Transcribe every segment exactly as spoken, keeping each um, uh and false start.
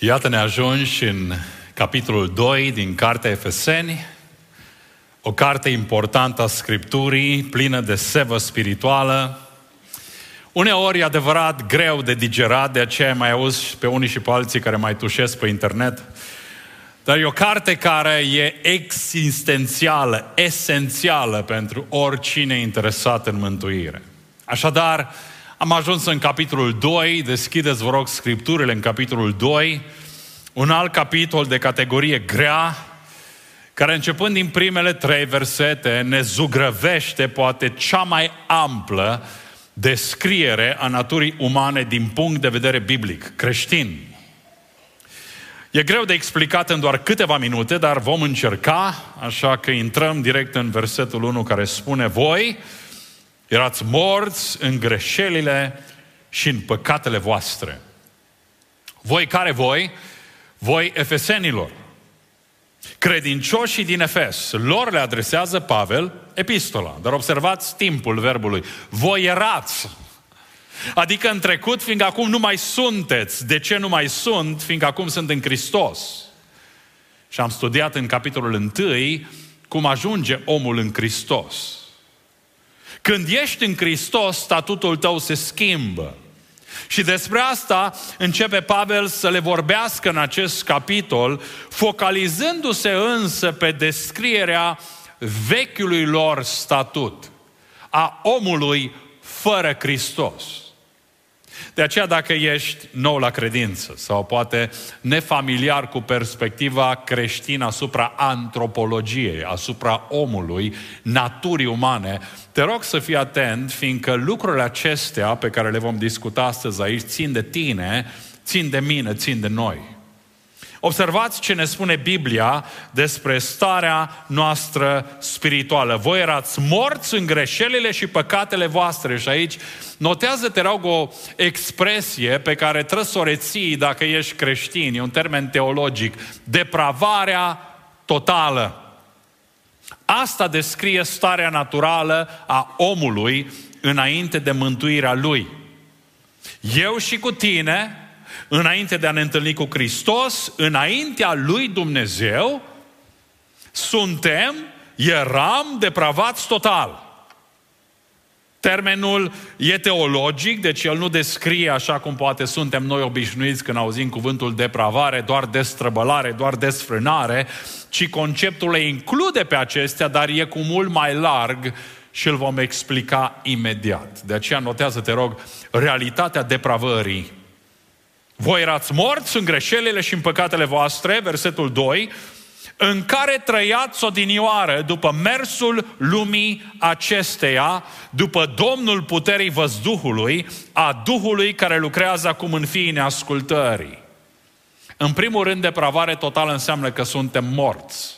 Iată ne ajungi în capitolul doi din Cartea Efeseni, o carte importantă a Scripturii, plină de sevă spirituală. Uneori e adevărat greu de digerat, de aceea mai auzi pe unii și pe alții care mai tușesc pe internet. Dar e o carte care e existențială, esențială pentru oricine interesat în mântuire. Așadar, am ajuns în capitolul doi, deschideți, vă rog, Scripturile în capitolul doi, un alt capitol de categorie grea, care începând din primele trei versete ne zugrăvește poate cea mai amplă descriere a naturii umane din punct de vedere biblic, creștin. E greu de explicat în doar câteva minute, dar vom încerca, așa că intrăm direct în versetul unu care spune: voi erați morți în greșelile și în păcatele voastre. Voi care voi? Voi efesenilor. Credincioșii din Efes, lor le adresează Pavel epistola. Dar observați timpul verbului. Voi erați. Adică în trecut, fiindcă acum nu mai sunteți. De ce nu mai sunt? Fiindcă acum sunt în Hristos. Și am studiat în capitolul unu cum ajunge omul în Hristos. Când ești în Hristos, statutul tău se schimbă. Și despre asta începe Pavel să le vorbească în acest capitol, focalizându-se însă pe descrierea vechiului lor statut, a omului fără Hristos. De aceea, dacă ești nou la credință sau poate nefamiliar cu perspectiva creștină asupra antropologiei, asupra omului, naturii umane, te rog să fii atent, fiindcă lucrurile acestea pe care le vom discuta astăzi aici țin de tine, țin de mine, țin de noi. Observați ce ne spune Biblia despre starea noastră spirituală. Voi erați morți în greșelile și păcatele voastre. Și aici notează, te rog, o expresie pe care trebuie să o reții dacă ești creștin. E un termen teologic. Depravarea totală. Asta descrie starea naturală a omului înainte de mântuirea lui. Eu și cu tine, înainte de a ne întâlni cu Hristos, înaintea lui Dumnezeu, suntem, eram depravați total. Termenul e teologic, deci el nu descrie așa cum poate suntem noi obișnuiți când auzim cuvântul depravare, doar destrăbălare, doar desfrânare, ci conceptul le include pe acestea, dar e cu mult mai larg și îl vom explica imediat. De aceea notează, te rog, realitatea depravării. Voi erați morți în greșelile și în păcatele voastre, versetul doi, în care trăiați odinioară după mersul lumii acesteia, după domnul puterii văzduhului, a Duhului care lucrează acum în fiii neascultării. În primul rând, depravare totală înseamnă că suntem morți.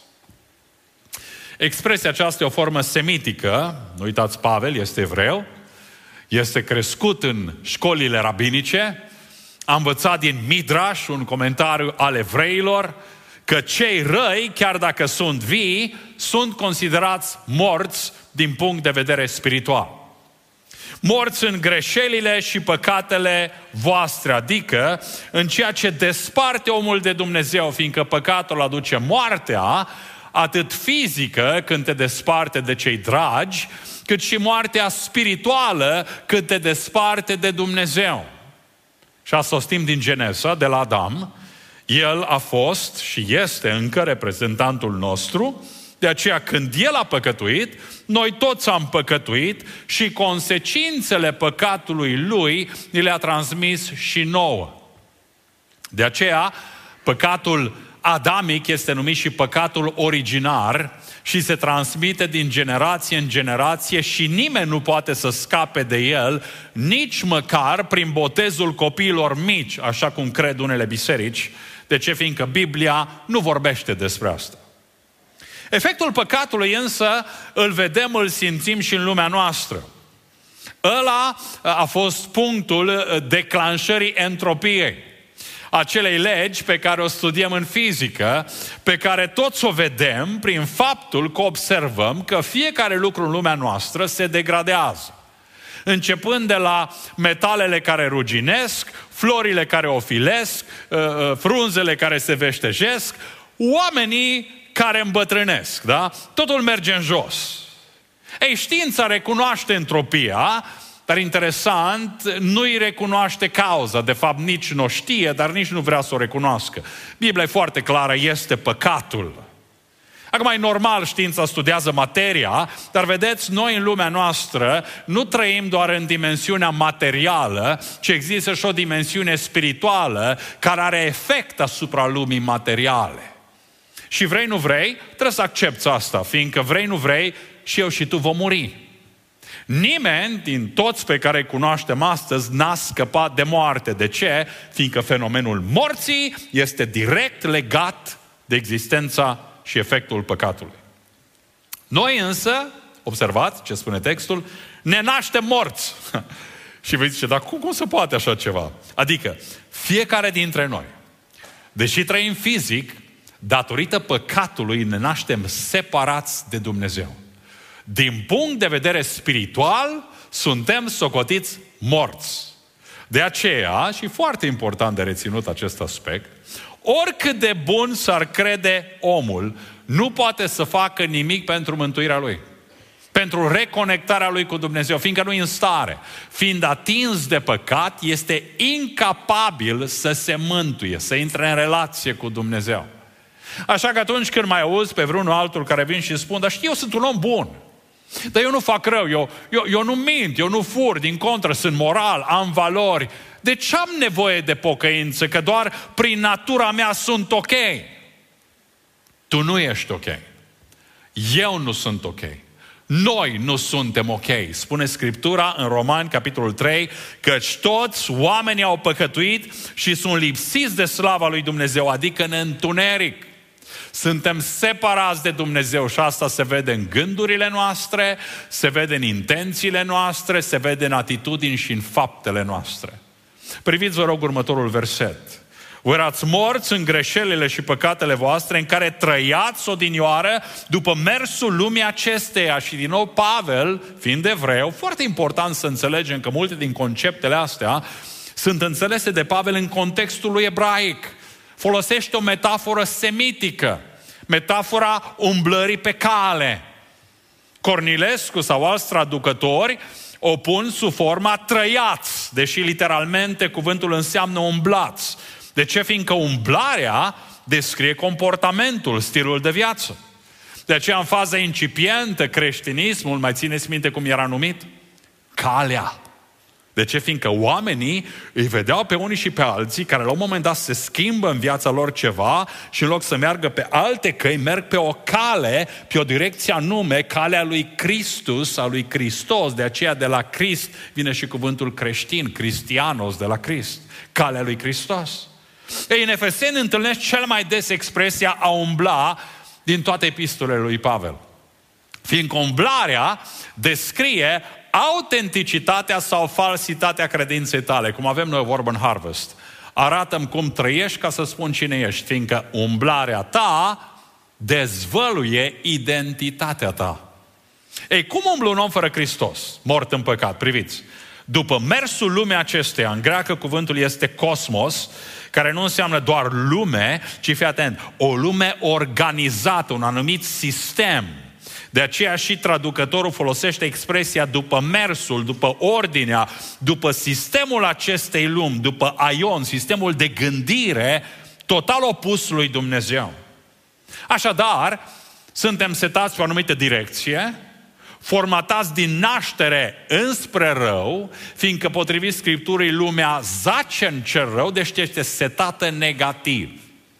Expresia aceasta e o formă semitică, nu uitați, Pavel este evreu, este crescut în școlile rabinice, a învățat din Midrash, un comentariu al evreilor, că cei răi, chiar dacă sunt vii, sunt considerați morți din punct de vedere spiritual. Morți în greșelile și păcatele voastre, adică în ceea ce desparte omul de Dumnezeu, fiindcă păcatul aduce moartea, atât fizică, când te desparte de cei dragi, cât și moartea spirituală, când te desparte de Dumnezeu. Și asta o știm din Genesa, de la Adam. El a fost și este încă reprezentantul nostru, de aceea când El a păcătuit, noi toți am păcătuit și consecințele păcatului Lui ni le-a transmis și nouă. De aceea, păcatul adamic este numit și păcatul originar și se transmite din generație în generație și nimeni nu poate să scape de el, nici măcar prin botezul copiilor mici, așa cum cred unele biserici. De ce? Fiindcă Biblia nu vorbește despre asta. Efectul păcatului însă îl vedem, îl simțim și în lumea noastră. Ăla a fost punctul declanșării entropiei, acelei legi pe care o studiem în fizică, pe care toți o vedem prin faptul că observăm că fiecare lucru în lumea noastră se degradează. Începând de la metalele care ruginesc, florile care ofilesc, frunzele care se veștejesc, oamenii care îmbătrânesc, da? Totul merge în jos. Ei, știința recunoaște entropia, dar interesant, nu îi recunoaște cauza. De fapt, nici nu o știe, dar nici nu vrea să o recunoască. Biblia e foarte clară, este păcatul. Acum, e normal, știința studiază materia, dar vedeți, noi în lumea noastră nu trăim doar în dimensiunea materială, ci există și o dimensiune spirituală care are efect asupra lumii materiale. Și vrei, nu vrei, trebuie să accepți asta, fiindcă vrei, nu vrei, și eu și tu vom muri. Nimeni din toți pe care îi cunoaștem astăzi n-a scăpat de moarte. De ce? Fiindcă fenomenul morții este direct legat de existența și efectul păcatului. Noi însă, observați ce spune textul, ne naștem morți. Și vă zice, dar cum, cum se poate așa ceva? Adică, fiecare dintre noi, deși trăim fizic, datorită păcatului ne naștem separați de Dumnezeu. Din punct de vedere spiritual, suntem socotiți morți. De aceea, și foarte important de reținut acest aspect, oricât de bun s-ar crede omul, nu poate să facă nimic pentru mântuirea lui, pentru reconectarea lui cu Dumnezeu, fiindcă nu e în stare. Fiind atins de păcat, este incapabil să se mântuie, să intre în relație cu Dumnezeu. Așa că atunci când mai auzi pe vreunul altul care vin și spun, dar știu, eu sunt un om bun, dar eu nu fac rău, eu, eu, eu nu mint, eu nu fur, din contră, sunt moral, am valori. De ce am nevoie de pocăință? Că doar prin natura mea sunt ok. Tu nu ești ok. Eu nu sunt ok. Noi nu suntem ok. Spune Scriptura în Romani, capitolul trei, căci toți oamenii au păcătuit și sunt lipsiți de slava lui Dumnezeu, adică în întuneric. Suntem separați de Dumnezeu și asta se vede în gândurile noastre, se vede în intențiile noastre, se vede în atitudini și în faptele noastre. Priviți, vă rog, următorul verset. Voi erați morți în greșelile și păcatele voastre în care trăiați odinioară după mersul lumii acesteia. Și din nou Pavel, fiind evreu, foarte important să înțelegem că multe din conceptele astea sunt înțelese de Pavel în contextul lui ebraic. Folosește o metaforă semitică, metafora umblării pe cale. Cornilescu sau alți traducători o pun sub forma trăiați, deși literalmente cuvântul înseamnă umblați. De ce? Fiindcă umblarea descrie comportamentul, stilul de viață. De aceea, în faza incipientă, creștinismul, mai țineți minte cum era numit? Calea. De ce? Fiindcă oamenii îi vedeau pe unii și pe alții care la un moment dat se schimbă în viața lor ceva și în loc să meargă pe alte căi, merg pe o cale, pe o direcție anume, calea lui Christus, a lui Hristos. De aceea de la Crist vine și cuvântul creștin, Cristianos, de la Crist, calea lui Hristos. Ei, în Efeseni întâlnești cel mai des expresia a umbla din toate epistolele lui Pavel. Fiindcă umblarea descrie autenticitatea sau falsitatea credinței tale, cum avem noi vorbă în Harvest. Arată-mi cum trăiești ca să spun cine ești, fiindcă umblarea ta dezvăluie identitatea ta. Ei, cum umblă un om fără Hristos, mort în păcat? Priviți. După mersul lumii acesteia, în greacă cuvântul este cosmos, care nu înseamnă doar lume, ci fii atent, o lume organizată, un anumit sistem. De aceea și traducătorul folosește expresia după mersul, după ordinea, după sistemul acestei lumi, după aion, sistemul de gândire total opus lui Dumnezeu. Așadar, suntem setați pe o anumită direcție, formatați din naștere înspre rău, fiindcă potrivit Scripturii lumea zace în cer rău, deci este setată negativ.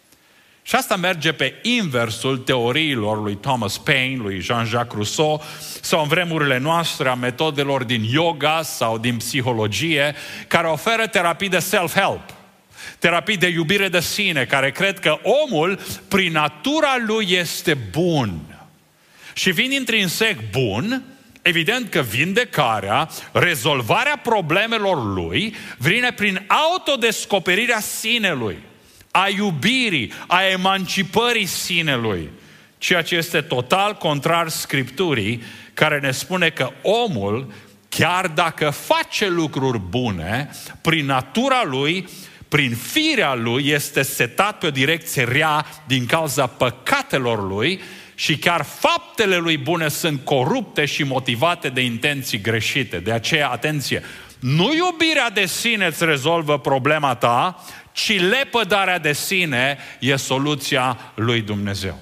Și asta merge pe inversul teoriilor lui Thomas Paine, lui Jean-Jacques Rousseau, sau în vremurile noastre a metodelor din yoga sau din psihologie, care oferă terapii de self-help, terapii de iubire de sine, care cred că omul, prin natura lui, este bun. Și fiind intrinsec bun, evident că vindecarea, rezolvarea problemelor lui, vine prin autodescoperirea sinelui, a iubirii, a emancipării sinelui, ceea ce este total contrar Scripturii, care ne spune că omul chiar dacă face lucruri bune, prin natura lui, prin firea lui, este setat pe o direcție rea din cauza păcatelor lui și chiar faptele lui bune sunt corupte și motivate de intenții greșite. De aceea, atenție, nu iubirea de sine îți rezolvă problema ta, ci lepădarea de sine e soluția lui Dumnezeu.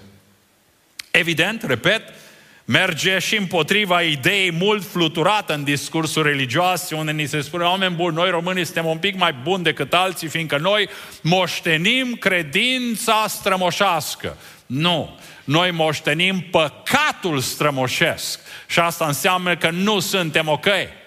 Evident, repet, merge și împotriva ideii mult fluturată în discursuri religioase, unde ni se spune, oameni buni, noi românii suntem un pic mai buni decât alții, fiindcă noi moștenim credința strămoșească. Nu, noi moștenim păcatul strămoșesc și asta înseamnă că nu suntem ok.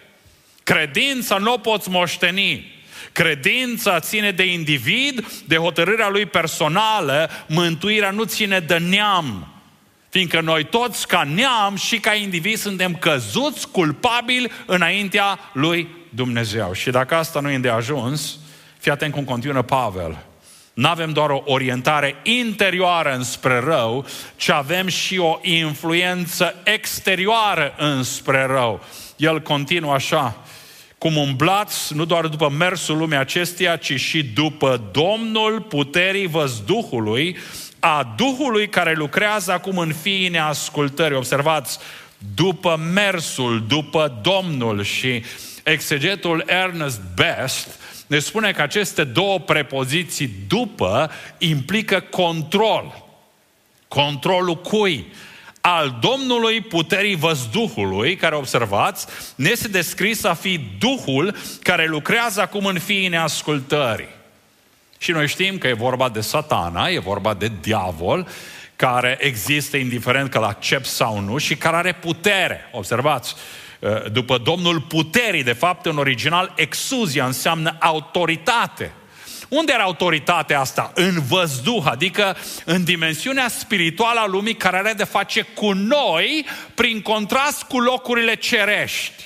Credința nu o poți moșteni. Credința ține de individ, de hotărârea lui personală, mântuirea nu ține de neam. Fiindcă noi toți ca neam și ca indivizi suntem căzuți, culpabili înaintea lui Dumnezeu. Și dacă asta nu e de ajuns, fii atent cum continuă Pavel. Nu avem doar o orientare interioară înspre rău, ci avem și o influență exterioară înspre rău. El continuă așa, cum umblați nu doar după mersul lumii acesteia, ci și după Domnul puterii văzduhului, a Duhului care lucrează acum în fiii neascultării. Observați, după mersul, după Domnul. Și exegetul Ernest Best ne spune că aceste două prepoziții după implică control. Controlul cui? Al Domnului puterii văzduhului, care, observați, ne este descris a fi Duhul care lucrează acum în fiii neascultării. Și noi știm că e vorba de Satana, e vorba de diavol, care există indiferent că îl accept sau nu și care are putere. Observați, după Domnul puterii, de fapt, în original, exuzia înseamnă autoritate. Unde era autoritatea asta? În văzduh, adică în dimensiunea spirituală a lumii care are de face cu noi, prin contrast cu locurile cerești.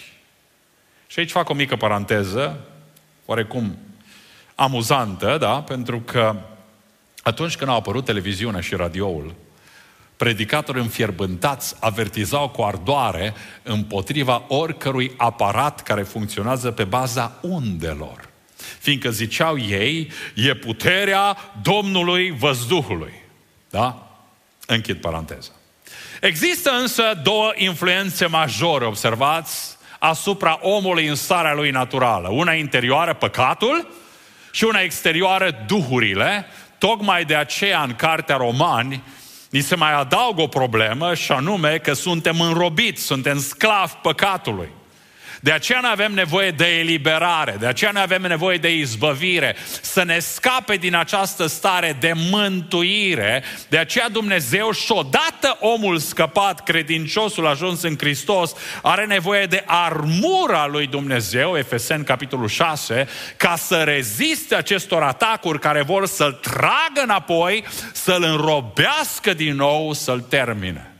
Și aici fac o mică paranteză, oarecum amuzantă, da? Pentru că atunci când au apărut televiziunea și radioul, predicatori înfierbântați avertizau cu ardoare împotriva oricărui aparat care funcționează pe baza undelor. Fiindcă ziceau ei, e puterea Domnului văzduhului. Da? Închid paranteza. Există însă două influențe majore, observați, asupra omului în starea lui naturală. Una interioară, păcatul, și una exterioară, duhurile. Tocmai de aceea în Cartea Romani ni se mai adaugă o problemă și anume că suntem înrobiți, suntem sclavi păcatului. De aceea noi avem nevoie de eliberare, de aceea noi avem nevoie de izbăvire, să ne scape din această stare de mântuire. De aceea Dumnezeu, și odată omul scăpat, credinciosul ajuns în Hristos, are nevoie de armura lui Dumnezeu, Efeseni capitolul șase, ca să reziste acestor atacuri care vor să-l tragă înapoi, să-l înrobească din nou, să-l termine.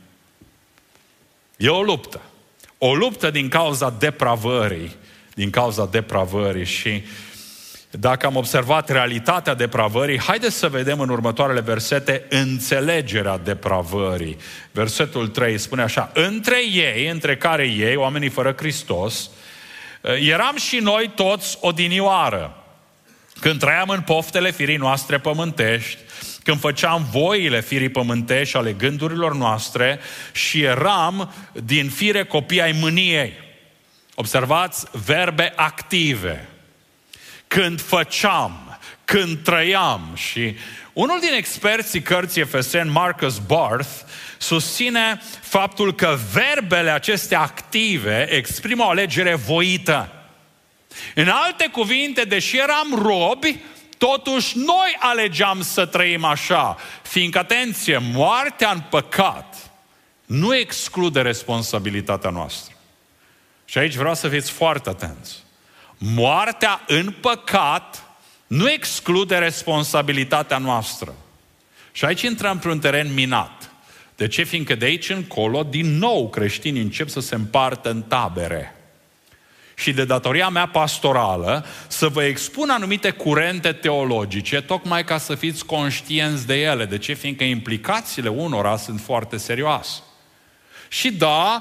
E o luptă. O luptă din cauza depravării, din cauza depravării. Și dacă am observat realitatea depravării, haideți să vedem în următoarele versete înțelegerea depravării. Versetul trei spune așa: între ei, între care ei, oamenii fără Hristos, eram și noi toți odinioară, când trăiam în poftele firii noastre pământești, când făceam voile firii pământești ale gândurilor noastre și eram din fire copii ai mâniei. Observați verbe active. Când făceam, când trăiam. Și unul din experții cărții Efeseni, Marcus Barth, susține faptul că verbele acestea active exprimă o alegere voită. În alte cuvinte, deși eram robi, totuși noi alegeam să trăim așa, fiindcă, atenție, moartea în păcat nu exclude responsabilitatea noastră. Și aici vreau să fiți foarte atenți. Moartea în păcat nu exclude responsabilitatea noastră. Și aici intrăm pe un teren minat. De ce? Fiindcă de aici încolo, din nou, creștinii încep să se împartă în tabere. Și de datoria mea pastorală să vă expun anumite curente teologice, tocmai ca să fiți conștienți de ele. De ce? Fiindcă implicațiile unora sunt foarte serioase. Și da,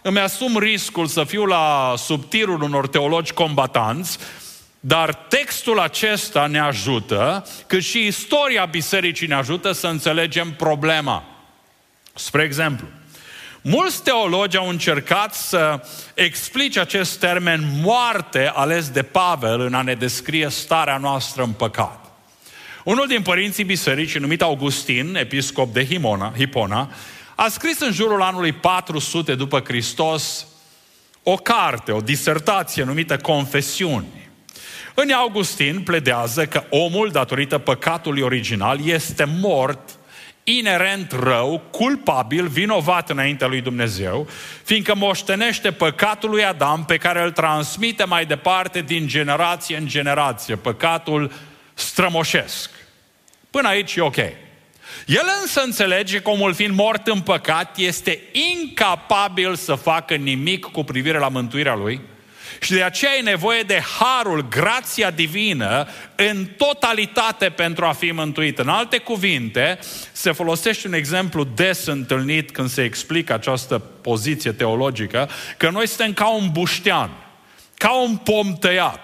îmi asum riscul să fiu la sub tirul unor teologi combatanți, dar textul acesta ne ajută, cât și istoria bisericii ne ajută să înțelegem problema. Spre exemplu, mulți teologi au încercat să explice acest termen moarte ales de Pavel în a ne descrie starea noastră în păcat. Unul din părinții bisericii, numit Augustin, episcop de Hipona, Hipona, a scris în jurul anului patru sute după Hristos o carte, o disertație numită Confesiuni. În Augustin pledează că omul, datorită păcatului original, este mort, inerent rău, culpabil, vinovat înaintea lui Dumnezeu, fiindcă moștenește păcatul lui Adam pe care îl transmite mai departe din generație în generație, păcatul strămoșesc. Până aici e ok. El însă înțelege că omul fiind mort în păcat este incapabil să facă nimic cu privire la mântuirea lui și de aceea e nevoie de harul, grația divină în totalitate pentru a fi mântuit. În alte cuvinte, se folosește un exemplu des întâlnit când se explică această poziție teologică, că noi suntem ca un buștean, ca un pom tăiat.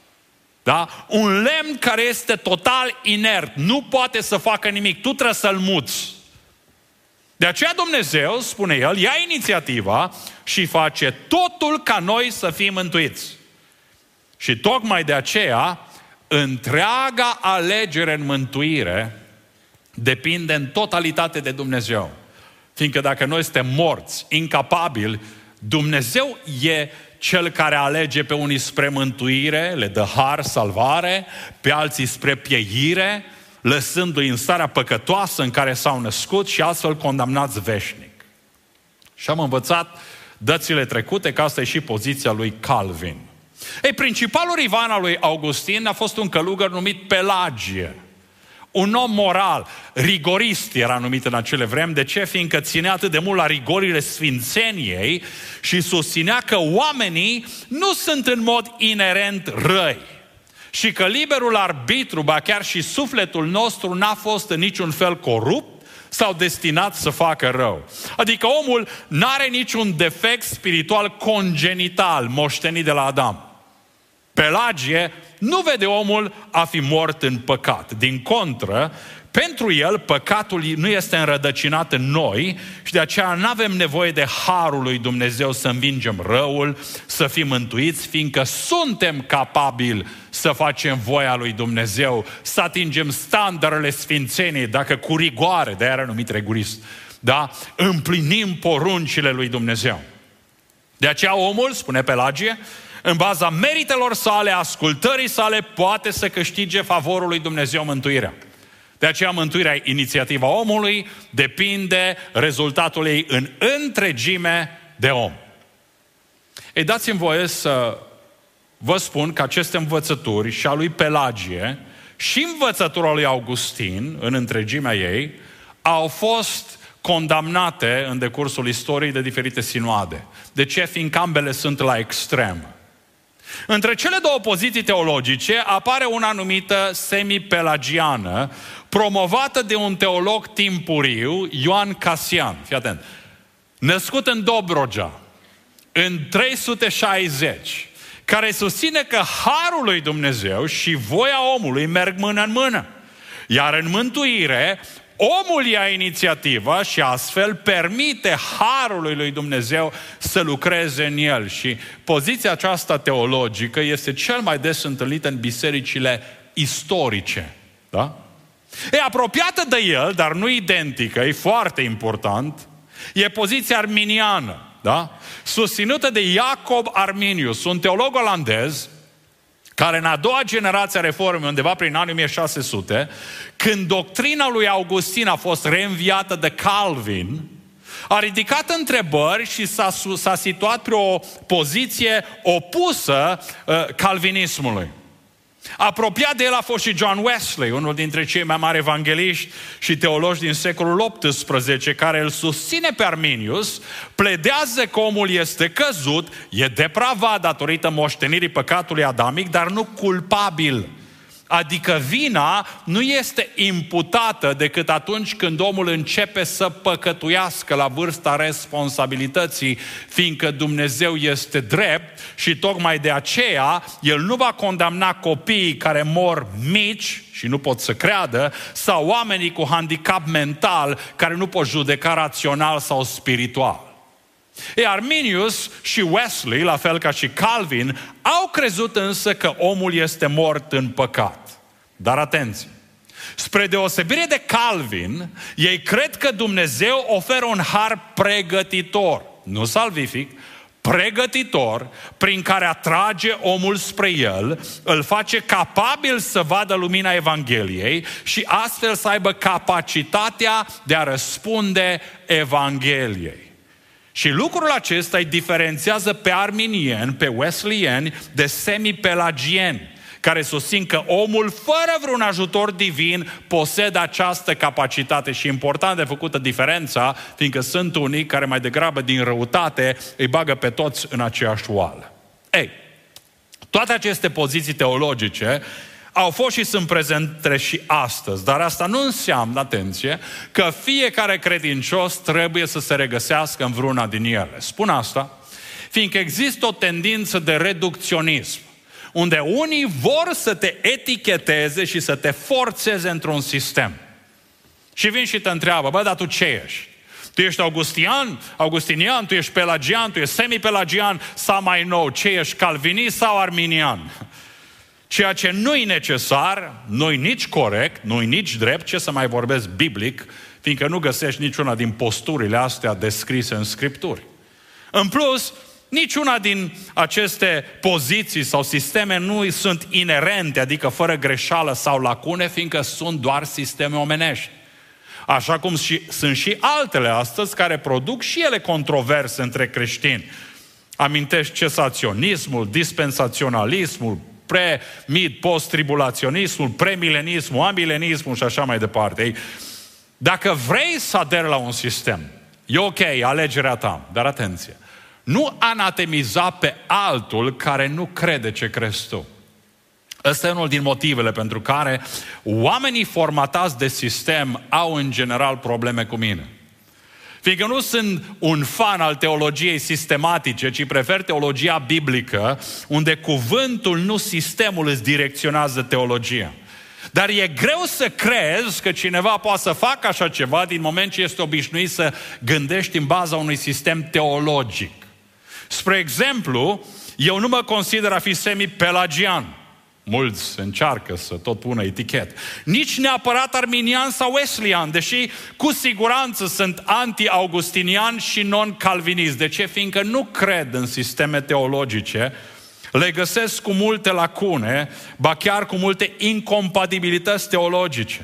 Da? Un lemn care este total inert, nu poate să facă nimic, tu trebuie să-l muți. De aceea Dumnezeu, spune El, ia inițiativa și face totul ca noi să fim mântuiți. Și tocmai de aceea, întreaga alegere în mântuire depinde în totalitate de Dumnezeu. Fiindcă dacă noi suntem morți, incapabili, Dumnezeu e Cel care alege pe unii spre mântuire, le dă har, salvare, pe alții spre pieire, lăsându-i în starea păcătoasă în care s-au născut și astfel condamnați veșnic. Și am învățat dățile trecute că asta e și poziția lui Calvin. Ei, principalul rival al lui Augustin a fost un călugăr numit Pelagie. Un om moral, rigorist era numit în acele vremi. De ce? Fiindcă ținea atât de mult la rigorile sfințeniei și susținea că oamenii nu sunt în mod inerent răi. Și că liberul arbitru, ba chiar și sufletul nostru n-a fost în niciun fel corupt sau destinat să facă rău. Adică omul n-are niciun defect spiritual congenital moștenit de la Adam. Pelagie nu vede omul a fi mort în păcat. Din contră, pentru el păcatul nu este înrădăcinat în noi și de aceea nu avem nevoie de harul lui Dumnezeu să învingem răul, să fim mântuiți, fiindcă suntem capabili să facem voia lui Dumnezeu, să atingem standardele sfințeniei, dacă cu rigoare, de-aia era numit rigorist, da? Împlinim poruncile lui Dumnezeu. De aceea omul, spune Pelagie, în baza meritelor sale, ascultării sale, poate să câștige favorul lui Dumnezeu, mântuirea. De aceea mântuirea, inițiativa omului, depinde rezultatul ei în întregime de om. Ei, dați-mi voie să vă spun că aceste învățături și a lui Pelagie și învățătura lui Augustin, în întregimea ei, au fost condamnate în decursul istoriei de diferite sinoade. De ce? Fiindcă ambele sunt la extrem. Între cele două poziții teologice apare una numită semipelagiană, promovată de un teolog timpuriu, Ioan Casian. Fii atent. Născut în Dobrogea, în trei sute șaizeci, care susține că harul lui Dumnezeu și voia omului merg mână în mână. Iar în mântuire, omul ia inițiativa și astfel permite harului lui Dumnezeu să lucreze în el. Și poziția aceasta teologică este cel mai des întâlnită în bisericile istorice. Da? E apropiată de el, dar nu identică, e foarte important, e poziția arminiană, da? Susținută de Jacob Arminius, un teolog olandez, care în a doua generație a reformei, undeva prin anii o mie șase sute, când doctrina lui Augustin a fost reînviată de Calvin, a ridicat întrebări și s-a, s-a situat pe o poziție opusă uh, calvinismului. Apropiat de el a fost și John Wesley, unul dintre cei mai mari evangeliști și teologi din secolul optsprezece, care îl susține pe Arminius, pledează că omul este căzut, e depravat datorită moștenirii păcatului adamic, dar nu culpabil. Adică vina nu este imputată decât atunci când omul începe să păcătuiască la vârsta responsabilității, fiindcă Dumnezeu este drept și tocmai de aceea El nu va condamna copiii care mor mici și nu pot să creadă, sau oamenii cu handicap mental care nu pot judeca rațional sau spiritual. E, Arminius și Wesley, la fel ca și Calvin, au crezut însă că omul este mort în păcat. Dar atenție! Spre deosebire de Calvin, ei cred că Dumnezeu oferă un har pregătitor, nu salvific, pregătitor, prin care atrage omul spre El, îl face capabil să vadă lumina Evangheliei și astfel să aibă capacitatea de a răspunde Evangheliei. Și lucrul acesta îi diferențiază pe arminieni, pe wesleyeni, de semipelagieni, care susțin că omul, fără vreun ajutor divin, posedă această capacitate. Și important de făcută diferența, fiindcă sunt unii care mai degrabă din răutate îi bagă pe toți în aceeași oală. Ei, toate aceste poziții teologice au fost și sunt prezente și astăzi, dar asta nu înseamnă, atenție, că fiecare credincios trebuie să se regăsească în vreuna din ele. Spun asta, fiindcă există o tendință de reducționism, unde unii vor să te eticheteze și să te forțeze într-un sistem. Și vin și te întreabă, bă, dar tu ce ești? Tu ești augustian, augustinian, tu ești pelagian, tu ești semipelagian sau mai nou, ce ești, calvinist sau arminian? Ceea ce nu-i necesar, nu-i nici corect, nu-i nici drept, ce să mai vorbesc biblic, fiindcă nu găsești niciuna din posturile astea descrise în Scripturi. În plus, niciuna din aceste poziții sau sisteme nu sunt inerente, adică fără greșeală sau lacune, fiindcă sunt doar sisteme omenești. Așa cum și, sunt și altele astăzi care produc și ele controverse între creștini. Amintești cesaționismul, dispensaționalismul, pre-mid, post-tribulaționismul, premilenismul, amilenismul și așa mai departe. Ei, dacă vrei să aderi la un sistem, e ok, alegerea ta, dar atenție, nu anatemiza pe altul care nu crede ce crezi tu. Ăsta e unul din motivele pentru care oamenii formatați de sistem au în general probleme cu mine. Fiindcă nu sunt un fan al teologiei sistematice, ci prefer teologia biblică, unde cuvântul, nu sistemul, îți direcționează teologia. Dar e greu să crezi că cineva poate să facă așa ceva din moment ce este obișnuit să gândești în baza unui sistem teologic. Spre exemplu, eu nu mă consider a fi semi-pelagian. Mulți încearcă să tot pună etichetă. Nici neapărat arminian sau wesleyan, deși cu siguranță sunt anti-augustinian și non-calvinist. De ce? Fiindcă nu cred în sisteme teologice, le găsesc cu multe lacune, ba chiar cu multe incompatibilități teologice.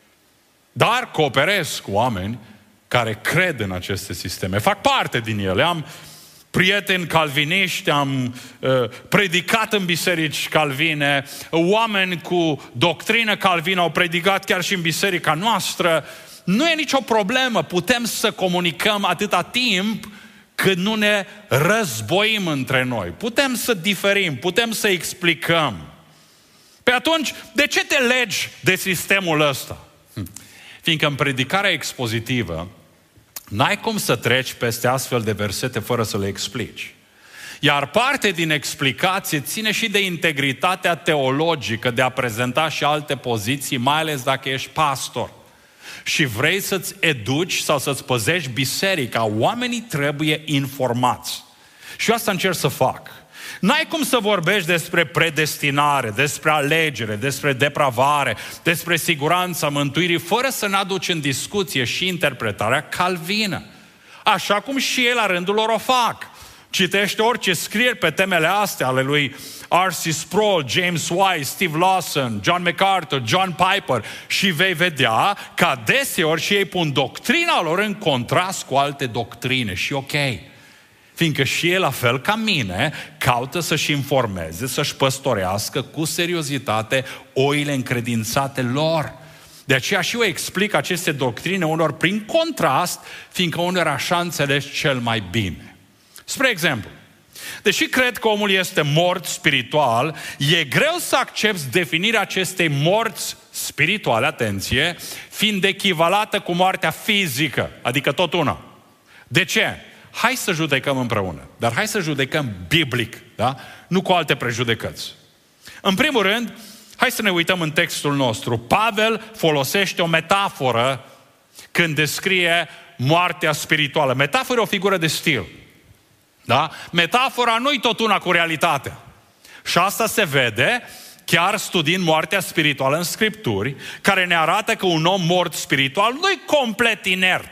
Dar cooperez cu oameni care cred în aceste sisteme, fac parte din ele. Am prieteni calviniști, am uh, predicat în biserici calvine, oameni cu doctrină calvină au predicat chiar și în biserica noastră. Nu e nicio problemă, putem să comunicăm atâta timp cât nu ne războim între noi. Putem să diferim, putem să explicăm. Pe atunci, de ce te legi de sistemul ăsta? Fiindcă în predicarea expozitivă n-ai cum să treci peste astfel de versete fără să le explici. Iar parte din explicație ține și de integritatea teologică, de a prezenta și alte poziții, mai ales dacă ești pastor și vrei să-ți educi sau să-ți păzești biserica. Oamenii trebuie informați. Și asta încerc să fac. N-ai cum să vorbești despre predestinare, despre alegere, despre depravare, despre siguranța mântuirii, fără să n-aduci în discuție și interpretarea calvină. Așa cum și ei la rândul lor o fac. Citește orice scrieri pe temele astea ale lui R C Sproul, James White, Steve Lawson, John MacArthur, John Piper și vei vedea că adeseori și ei pun doctrina lor în contrast cu alte doctrine și ok. Fiindcă și ei, la fel ca mine, caută să-și informeze, să-și păstorească cu seriozitate oile încredințate lor. De aceea și eu explic aceste doctrine unor prin contrast, fiindcă unor așa înțeles cel mai bine. Spre exemplu, Deși cred că omul este mort spiritual, e greu să accepți definirea acestei morți spirituale, atenție, fiind echivalată cu moartea fizică, adică tot una. De ce? Hai să judecăm împreună, dar hai să judecăm biblic, da? Nu cu alte prejudecăți. În primul rând, hai să ne uităm în textul nostru. Pavel folosește o metaforă când descrie moartea spirituală. Metafora e o figură de stil. Da? Metafora nu-i tot una cu realitatea. Și asta se vede chiar studiind moartea spirituală în Scripturi, care ne arată că un om mort spiritual nu-i complet inert.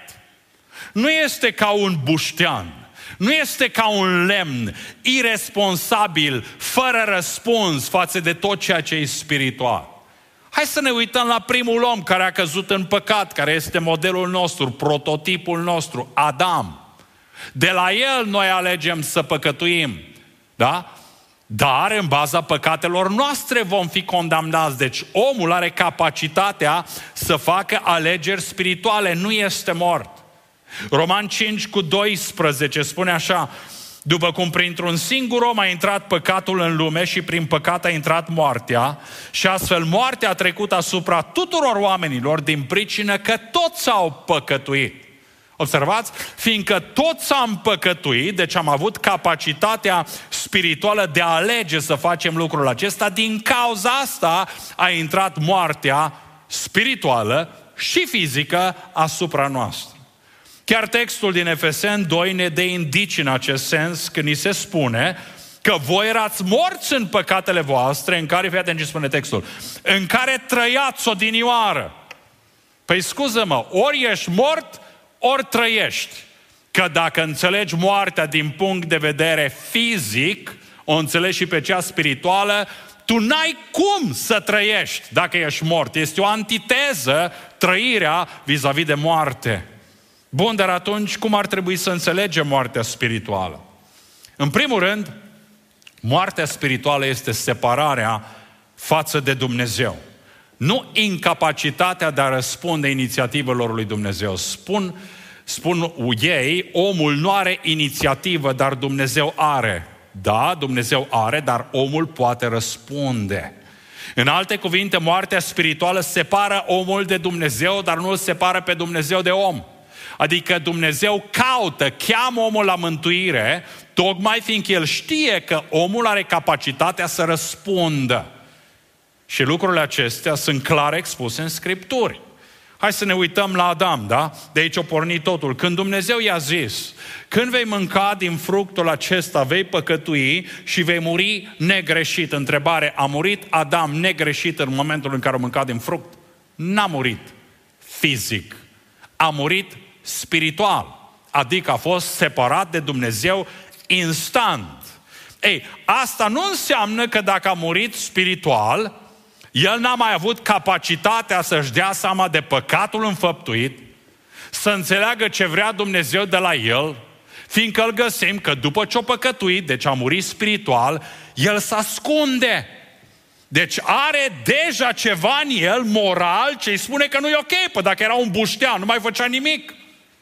Nu este ca un buștean. Nu este ca un lemn iresponsabil, fără răspuns față de tot ceea ce e spiritual. Hai să ne uităm la primul om care a căzut în păcat, care este modelul nostru, prototipul nostru, Adam. De la el noi alegem să păcătuim, da? Dar în baza păcatelor noastre vom fi condamnați. Deci omul are capacitatea să facă alegeri spirituale, nu este mort. Roman cinci cu doisprezece spune așa: după cum printr-un singur om a intrat păcatul în lume și prin păcat a intrat moartea, și astfel moartea a trecut asupra tuturor oamenilor din pricină că toți au păcătuit. Observați? Fiindcă toți am păcătuit, deci am avut capacitatea spirituală de a alege să facem lucrul acesta, din cauza asta a intrat moartea spirituală și fizică asupra noastră. Chiar textul din Efeseni doi ne dă indicii în acest sens când ni se spune că voi erați morți în păcatele voastre, în care, fii atent ce spune textul, în care trăiați odinioară. Păi scuză-mă, ori ești mort, ori trăiești. Că dacă înțelegi moartea din punct de vedere fizic, o înțelegi și pe cea spirituală, tu n-ai cum să trăiești dacă ești mort. Este o antiteză trăirea vis-a-vis de moarte. Bun, dar atunci cum ar trebui să înțelegem moartea spirituală? În primul rând, moartea spirituală este separarea față de Dumnezeu. Nu incapacitatea de a răspunde inițiativelor lui Dumnezeu. Spun, spun ei, omul nu are inițiativă, dar Dumnezeu are. Da, Dumnezeu are, dar omul poate răspunde. În alte cuvinte, moartea spirituală separă omul de Dumnezeu, dar nu îl separă pe Dumnezeu de om. Adică Dumnezeu caută, cheamă omul la mântuire, tocmai fiindcă El știe că omul are capacitatea să răspundă. Și lucrurile acestea sunt clar expuse în Scripturi. Hai să ne uităm la Adam, da? De aici a pornit totul. Când Dumnezeu i-a zis, când vei mânca din fructul acesta, vei păcătui și vei muri negreșit. Întrebare, a murit Adam negreșit în momentul în care a mâncat din fruct? N-a murit fizic. A murit spiritual. Adică a fost separat de Dumnezeu instant. Ei, asta nu înseamnă că dacă a murit spiritual, el n-a mai avut capacitatea să-și dea seama de păcatul înfăptuit, să înțeleagă ce vrea Dumnezeu de la el, fiindcă îl găsim că după ce a păcătuit, deci a murit spiritual, el se ascunde. Deci are deja ceva în el moral ce îi spune că nu e ok, păi dacă era un buștean, nu mai făcea nimic.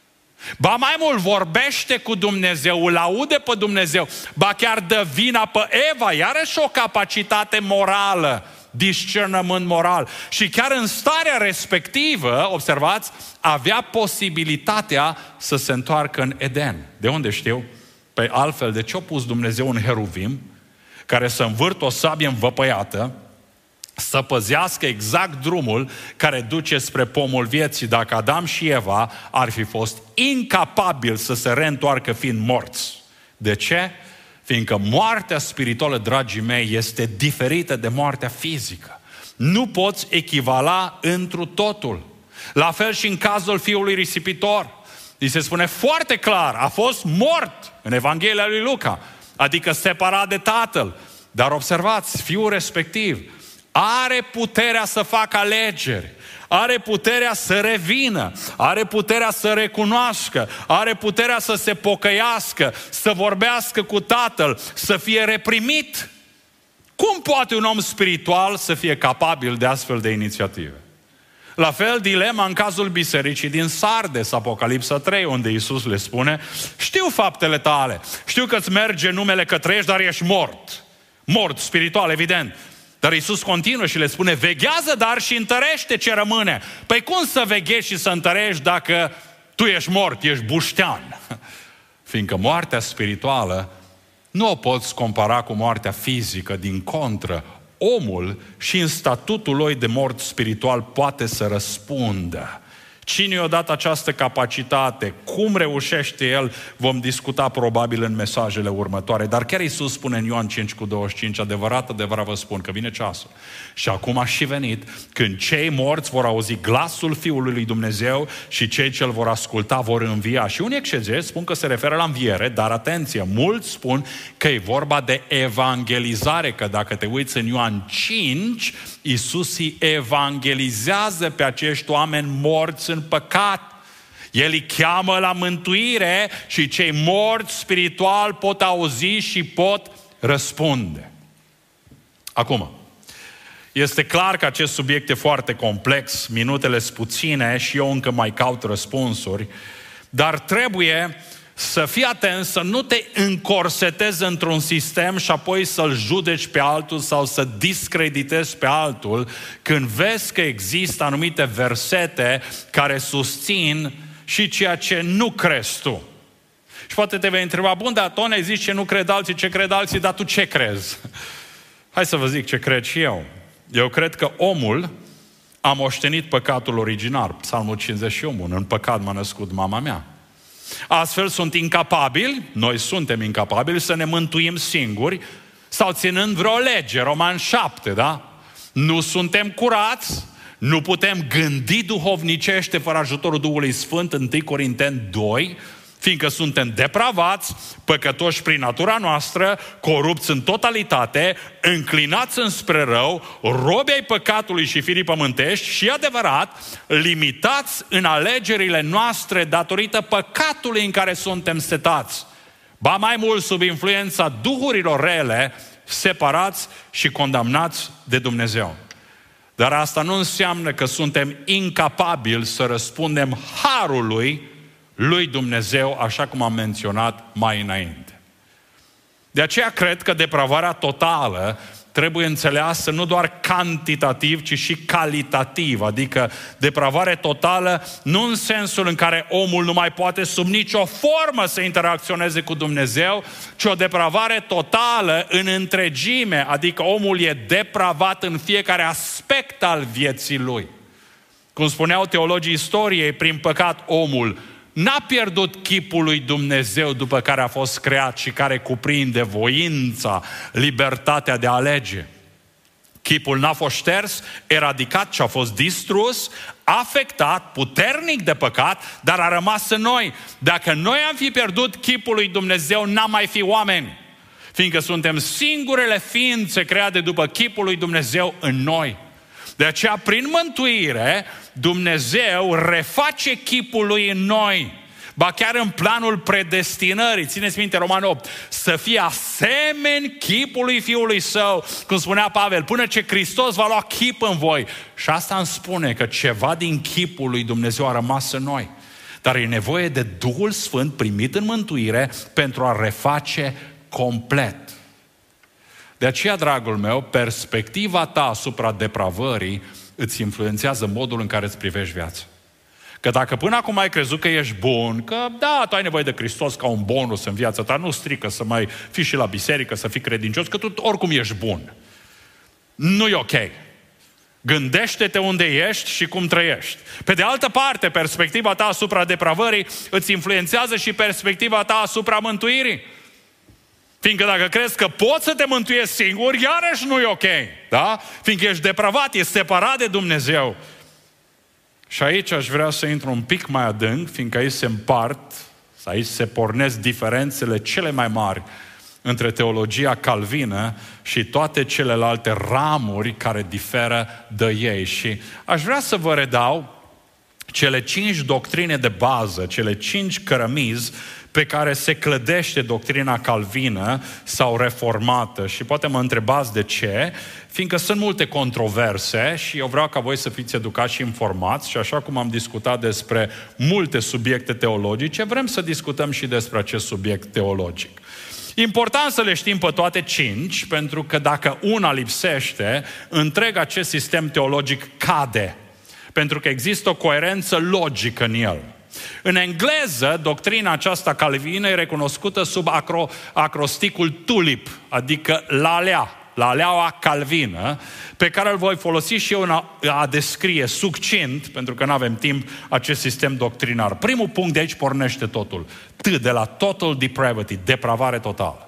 Ba mai mult, vorbește cu Dumnezeu, îl aude pe Dumnezeu, ba chiar dă vina pe Eva, iarăși o capacitate morală, discernământ moral. Și chiar în starea respectivă, observați, avea posibilitatea să se întoarcă în Eden. De unde știu? Păi altfel, de ce a pus Dumnezeu un heruvim care să învârtă o sabie învăpăiată, să păzească exact drumul care duce spre pomul vieții, dacă Adam și Eva ar fi fost incapabili să se reîntoarcă fiind morți? De ce? Fiindcă moartea spirituală, dragii mei, este diferită de moartea fizică. Nu poți echivala întru totul. La fel și în cazul fiului risipitor. Îi se spune foarte clar, a fost mort în Evanghelia lui Luca, adică separat de tatăl. Dar observați, fiul respectiv are puterea să facă alegeri, are puterea să revină, are puterea să recunoască, are puterea să se pocăiască, să vorbească cu tatăl, să fie reprimit. Cum poate un om spiritual să fie capabil de astfel de inițiative? La fel, dilema în cazul bisericii din Sardes, Apocalipsa trei, unde Iisus le spune: știu faptele tale, știu că îți merge numele că trăiești, dar ești mort. Mort spiritual, evident. Dar Iisus continuă și le spune: veghează, dar și întărește ce rămâne. Păi cum să veghezi și să întărești dacă tu ești mort, ești buștean? Fiindcă moartea spirituală nu o poți compara cu moartea fizică, din contră. Omul și în statutul lui de mort spiritual poate să răspundă. Cine i-a dat această capacitate? Cum reușește el? Vom discuta probabil în mesajele următoare. Dar chiar Iisus spune în Ioan cinci cu douăzeci și cinci: adevărat, adevărat vă spun că vine ceasul. Și acum a și venit când cei morți vor auzi glasul Fiului lui Dumnezeu și cei ce îl vor asculta vor învia. Și unii exegezi spun că se referă la înviere, dar atenție, mulți spun că e vorba de evangelizare, că dacă te uiți în Ioan cinci, Iisus îi evangelizează pe acești oameni morți în păcat. El îi cheamă la mântuire și cei morți spiritual pot auzi și pot răspunde. Acum, este clar că acest subiect e foarte complex, minutele sunt puține și eu încă mai caut răspunsuri, dar trebuie să fii atent să nu te încorsetezi într-un sistem și apoi să-l judeci pe altul sau să discreditezi pe altul când vezi că există anumite versete care susțin și ceea ce nu crezi tu. Și poate te vei întreba: bun, dar tu ne zici ce nu cred alții, ce cred alții, dar tu ce crezi? Hai să vă zic ce cred și eu. Eu cred că omul a moștenit păcatul original. Psalmul cincizeci și unu: în păcat m-a născut mama mea. Astfel sunt incapabili, noi suntem incapabili să ne mântuim singuri sau ținând vreo lege, Roman șapte, da? Nu suntem curați, nu putem gândi duhovnicește fără ajutorul Duhului Sfânt, întâi Corinteni doi, fiindcă suntem depravați, păcătoși prin natura noastră, corupți în totalitate, înclinați înspre rău, robi ai păcatului și firii pământești și, adevărat, limitați în alegerile noastre datorită păcatului în care suntem setați. Ba mai mult, sub influența duhurilor rele, separați și condamnați de Dumnezeu. Dar asta nu înseamnă că suntem incapabili să răspundem harului lui Dumnezeu, așa cum am menționat mai înainte. De aceea cred că depravarea totală trebuie înțeleasă nu doar cantitativ, ci și calitativ, adică depravare totală nu în sensul în care omul nu mai poate sub nicio formă să interacționeze cu Dumnezeu, ci o depravare totală în întregime, adică omul e depravat în fiecare aspect al vieții lui. Cum spuneau teologii istoriei, prin păcat omul n-a pierdut chipul lui Dumnezeu după care a fost creat și care cuprinde voința, libertatea de a alege. Chipul n-a fost șters, eradicat și a fost distrus, afectat, puternic de păcat, dar a rămas în noi. Dacă noi am fi pierdut chipul lui Dumnezeu, n-am mai fi oameni, fiindcă suntem singurele ființe create după chipul lui Dumnezeu în noi. De aceea, prin mântuire, Dumnezeu reface chipul lui în noi. Ba chiar în planul predestinării, țineți minte Roman opt, să fie asemeni chipului Fiului Său, cum spunea Pavel, până ce Hristos va lua chip în voi. Și asta îmi spune că ceva din chipul lui Dumnezeu a rămas în noi. Dar e nevoie de Duhul Sfânt primit în mântuire pentru a reface complet. De aceea, dragul meu, perspectiva ta asupra depravării îți influențează modul în care îți privești viața. Că dacă până acum ai crezut că ești bun, că da, tu ai nevoie de Hristos ca un bonus în viața ta, nu strică să mai fii și la biserică, să fii credincios, că tu oricum ești bun. Nu e ok. Gândește-te unde ești și cum trăiești. Pe de altă parte, perspectiva ta asupra depravării îți influențează și perspectiva ta asupra mântuirii. Fiindcă dacă crezi că poți să te mântuiești singur, iarăși nu e ok, da? Fiindcă ești depravat, ești separat de Dumnezeu. Și aici aș vrea să intru un pic mai adânc, fiindcă aici se împart, aici se pornesc diferențele cele mai mari între teologia calvină și toate celelalte ramuri care diferă de ei. Și aș vrea să vă redau cele cinci doctrine de bază, cele cinci cărămizi pe care se clădește doctrina calvină sau reformată. Și poate mă întrebați de ce, fiindcă sunt multe controverse și eu vreau ca voi să fiți educați și informați și așa cum am discutat despre multe subiecte teologice, vrem să discutăm și despre acest subiect teologic. Important să le știm pe toate cinci, pentru că dacă una lipsește, întreg acest sistem teologic cade, pentru că există o coerență logică în el. În engleză, doctrina aceasta calvină e recunoscută sub acro, acrosticul tulip, adică lalea, laleaua calvină, pe care îl voi folosi și eu în a, a descrie succint, pentru că nu avem timp, acest sistem doctrinar. Primul punct de aici pornește totul. T de la total depravity, depravare totală.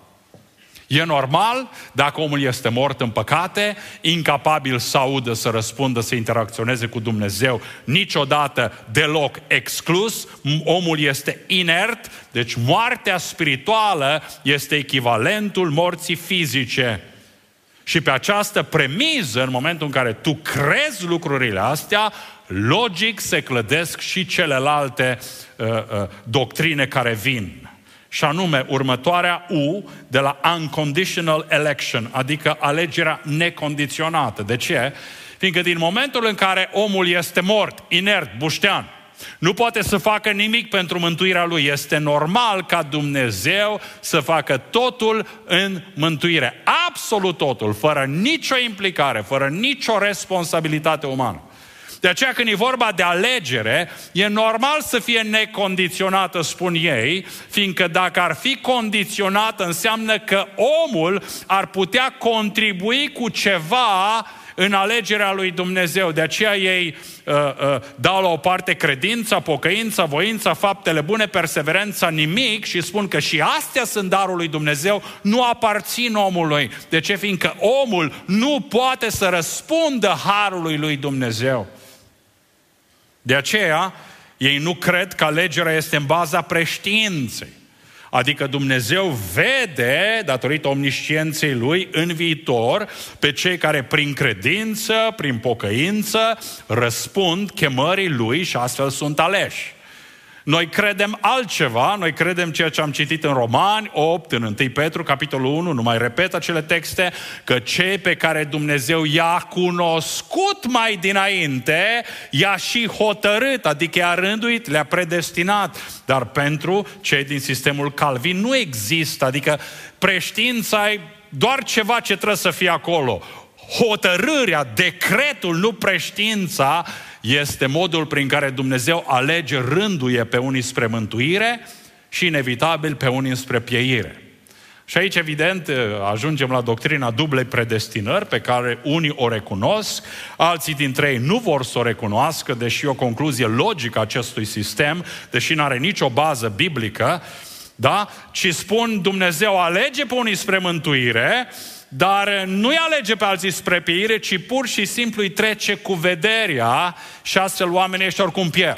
E normal, dacă omul este mort în păcate, incapabil să audă, să răspundă, să interacționeze cu Dumnezeu, niciodată deloc exclus, omul este inert, deci moartea spirituală este echivalentul morții fizice. Și pe această premiză, în momentul în care tu crezi lucrurile astea, logic se clădesc și celelalte uh, uh, doctrine care vin. Și anume, următoarea U de la unconditional election, adică alegerea necondiționată. De ce? Fiindcă din momentul în care omul este mort, inert, buștean, nu poate să facă nimic pentru mântuirea lui. Este normal ca Dumnezeu să facă totul în mântuire. Absolut totul, fără nicio implicare, fără nicio responsabilitate umană. De aceea când e vorba de alegere, e normal să fie necondiționată, spun ei, fiindcă dacă ar fi condiționată, înseamnă că omul ar putea contribui cu ceva în alegerea lui Dumnezeu. De aceea ei uh, uh, dau la o parte credința, pocăința, voința, faptele bune, perseverența, nimic și spun că și astea sunt darul lui Dumnezeu, nu aparțin omului. De ce? Fiindcă omul nu poate să răspundă harului lui Dumnezeu. De aceea, ei nu cred că alegerea este în baza preștiinței. Adică Dumnezeu vede, datorită omniscienței Lui, în viitor, pe cei care prin credință, prin pocăință, răspund chemării Lui și astfel sunt aleși. Noi credem altceva, noi credem ceea ce am citit în Romani opt, în întâi Petru, capitolul unu, nu mai repet acele texte, că cei pe care Dumnezeu i-a cunoscut mai dinainte, i-a și hotărât, adică i-a rânduit, le-a predestinat. Dar pentru cei din sistemul Calvin nu există, adică preștiința e doar ceva ce trebuie să fie acolo. Hotărârea, decretul, nu preștiința, este modul prin care Dumnezeu alege, rânduie pe unii spre mântuire și inevitabil pe unii spre pieire. Și aici, evident, ajungem la doctrina dublei predestinări, pe care unii o recunosc, alții dintre ei nu vor să o recunoască, deși e o concluzie logică a acestui sistem, deși nu are nicio bază biblică, da? Ci spun Dumnezeu alege pe unii spre mântuire, dar nu-i alege pe alții spre pieire, ci pur și simplu îi trece cu vederea și astfel oamenii ăștia oricum pierd.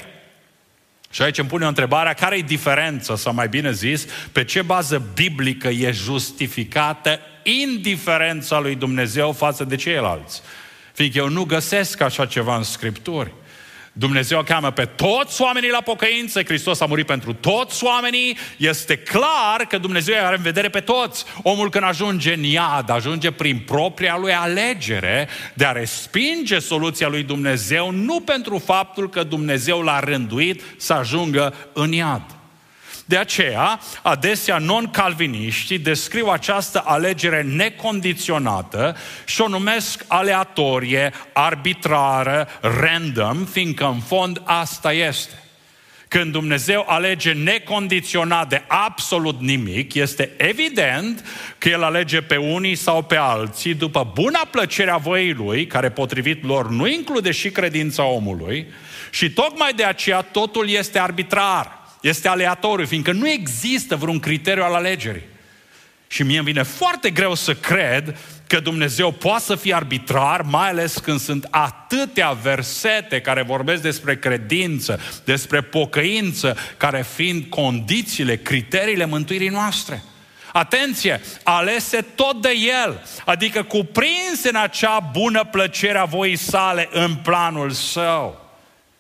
Și aici îmi pune o întrebare, care e diferența, sau mai bine zis, pe ce bază biblică e justificată indiferența lui Dumnezeu față de ceilalți? Fiindcă eu nu găsesc așa ceva în Scripturi. Dumnezeu cheamă pe toți oamenii la pocăință, Hristos a murit pentru toți oamenii, este clar că Dumnezeu are în vedere pe toți. Omul când ajunge în iad, ajunge prin propria lui alegere de a respinge soluția lui Dumnezeu, nu pentru faptul că Dumnezeu l-a rânduit să ajungă în iad. De aceea, adesea non-calviniștii descriu această alegere necondiționată și o numesc aleatorie, arbitrară, random, fiindcă în fond asta este. Când Dumnezeu alege necondiționat de absolut nimic, este evident că El alege pe unii sau pe alții după buna plăcere a voii Lui, care potrivit lor nu include și credința omului, și tocmai de aceea totul este arbitrar. Este aleatoriu, fiindcă nu există vreun criteriu al alegerii. Și mie îmi vine foarte greu să cred că Dumnezeu poate să fie arbitrar, mai ales când sunt atâtea versete care vorbesc despre credință, despre pocăință, care fiind condițiile, criteriile mântuirii noastre. Atenție, alese tot de El, adică cuprins în acea bună plăcere a voii sale în planul Său.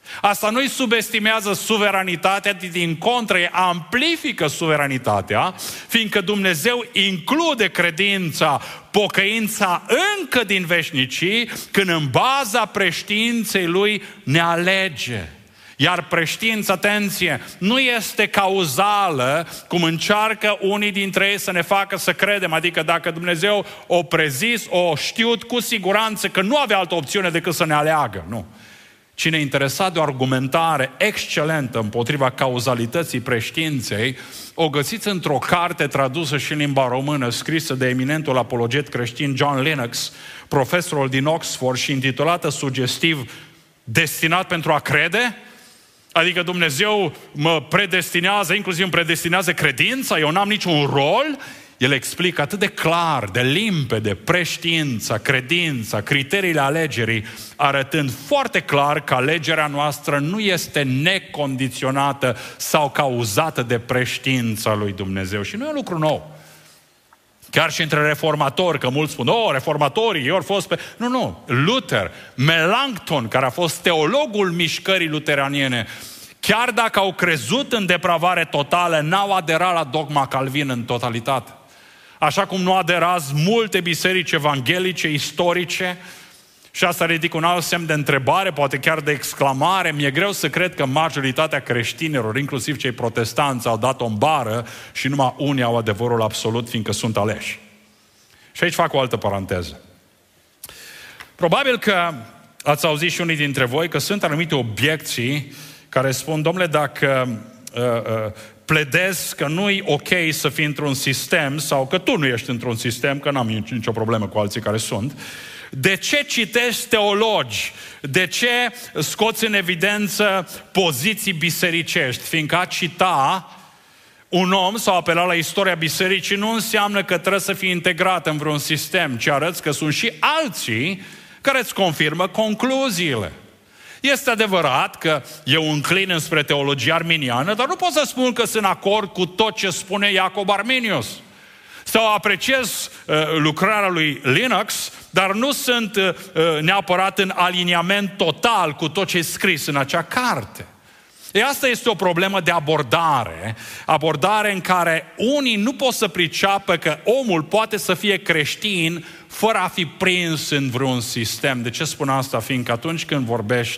Asta nu-i subestimează suveranitatea, din contră, amplifică suveranitatea, fiindcă Dumnezeu include credința, pocăința încă din veșnicii, când în baza preștiinței Lui ne alege. Iar preștiința, atenție, nu este cauzală, cum încearcă unii dintre ei să ne facă să credem. Adică dacă Dumnezeu o prezis, o știut cu siguranță că nu avea altă opțiune decât să ne aleagă. Nu. Cine e interesat de o argumentare excelentă împotriva cauzalității preștiinței, o găsiți într-o carte tradusă și în limba română, scrisă de eminentul apologet creștin John Lennox, profesorul din Oxford, și intitulată sugestiv Destinat pentru a crede? Adică Dumnezeu mă predestinează, inclusiv îmi predestinează credința, eu n-am niciun rol. El explică atât de clar, de limpede, preștiința, credința, criteriile alegerii, arătând foarte clar că alegerea noastră nu este necondiționată sau cauzată de preștiința lui Dumnezeu. Și nu e un lucru nou. Chiar și între reformatori, că mulți spun, oh, reformatorii, eu au fost pe... Nu, nu, Luther, Melanchthon, care a fost teologul mișcării luteraniene, chiar dacă au crezut în depravare totală, n-au aderat la dogma Calvin în totalitate. Așa cum nu aderați multe biserici evanghelice, istorice, și asta ridică un alt semn de întrebare, poate chiar de exclamare. Mi-e greu să cred că majoritatea creștinilor, inclusiv cei protestanți, au dat-o în bară și numai unii au adevărul absolut, fiindcă sunt aleși. Și aici fac o altă paranteză. Probabil că ați auzit și unii dintre voi că sunt anumite obiecții care spun, domnule, dacă uh, uh, pledezi că nu-i ok să fii într-un sistem, sau că tu nu ești într-un sistem, că n-am nicio problemă cu alții care sunt, de ce citești teologi? De ce scoți în evidență poziții bisericești? Fiindcă a cita un om sau apela la istoria bisericii nu înseamnă că trebuie să fie integrat în vreun sistem, ci arăți că sunt și alții care îți confirmă concluziile. Este adevărat că eu înclin înspre teologia arminiană, dar nu pot să spun că sunt acord cu tot ce spune Iacob Arminius. Sau apreciez uh, lucrarea lui Lennox, dar nu sunt uh, neapărat în aliniament total cu tot ce e scris în acea carte. E, asta este o problemă de abordare, abordare în care unii nu pot să priceapă că omul poate să fie creștin fără a fi prins în vreun sistem. De ce spun asta? Fiindcă atunci când vorbești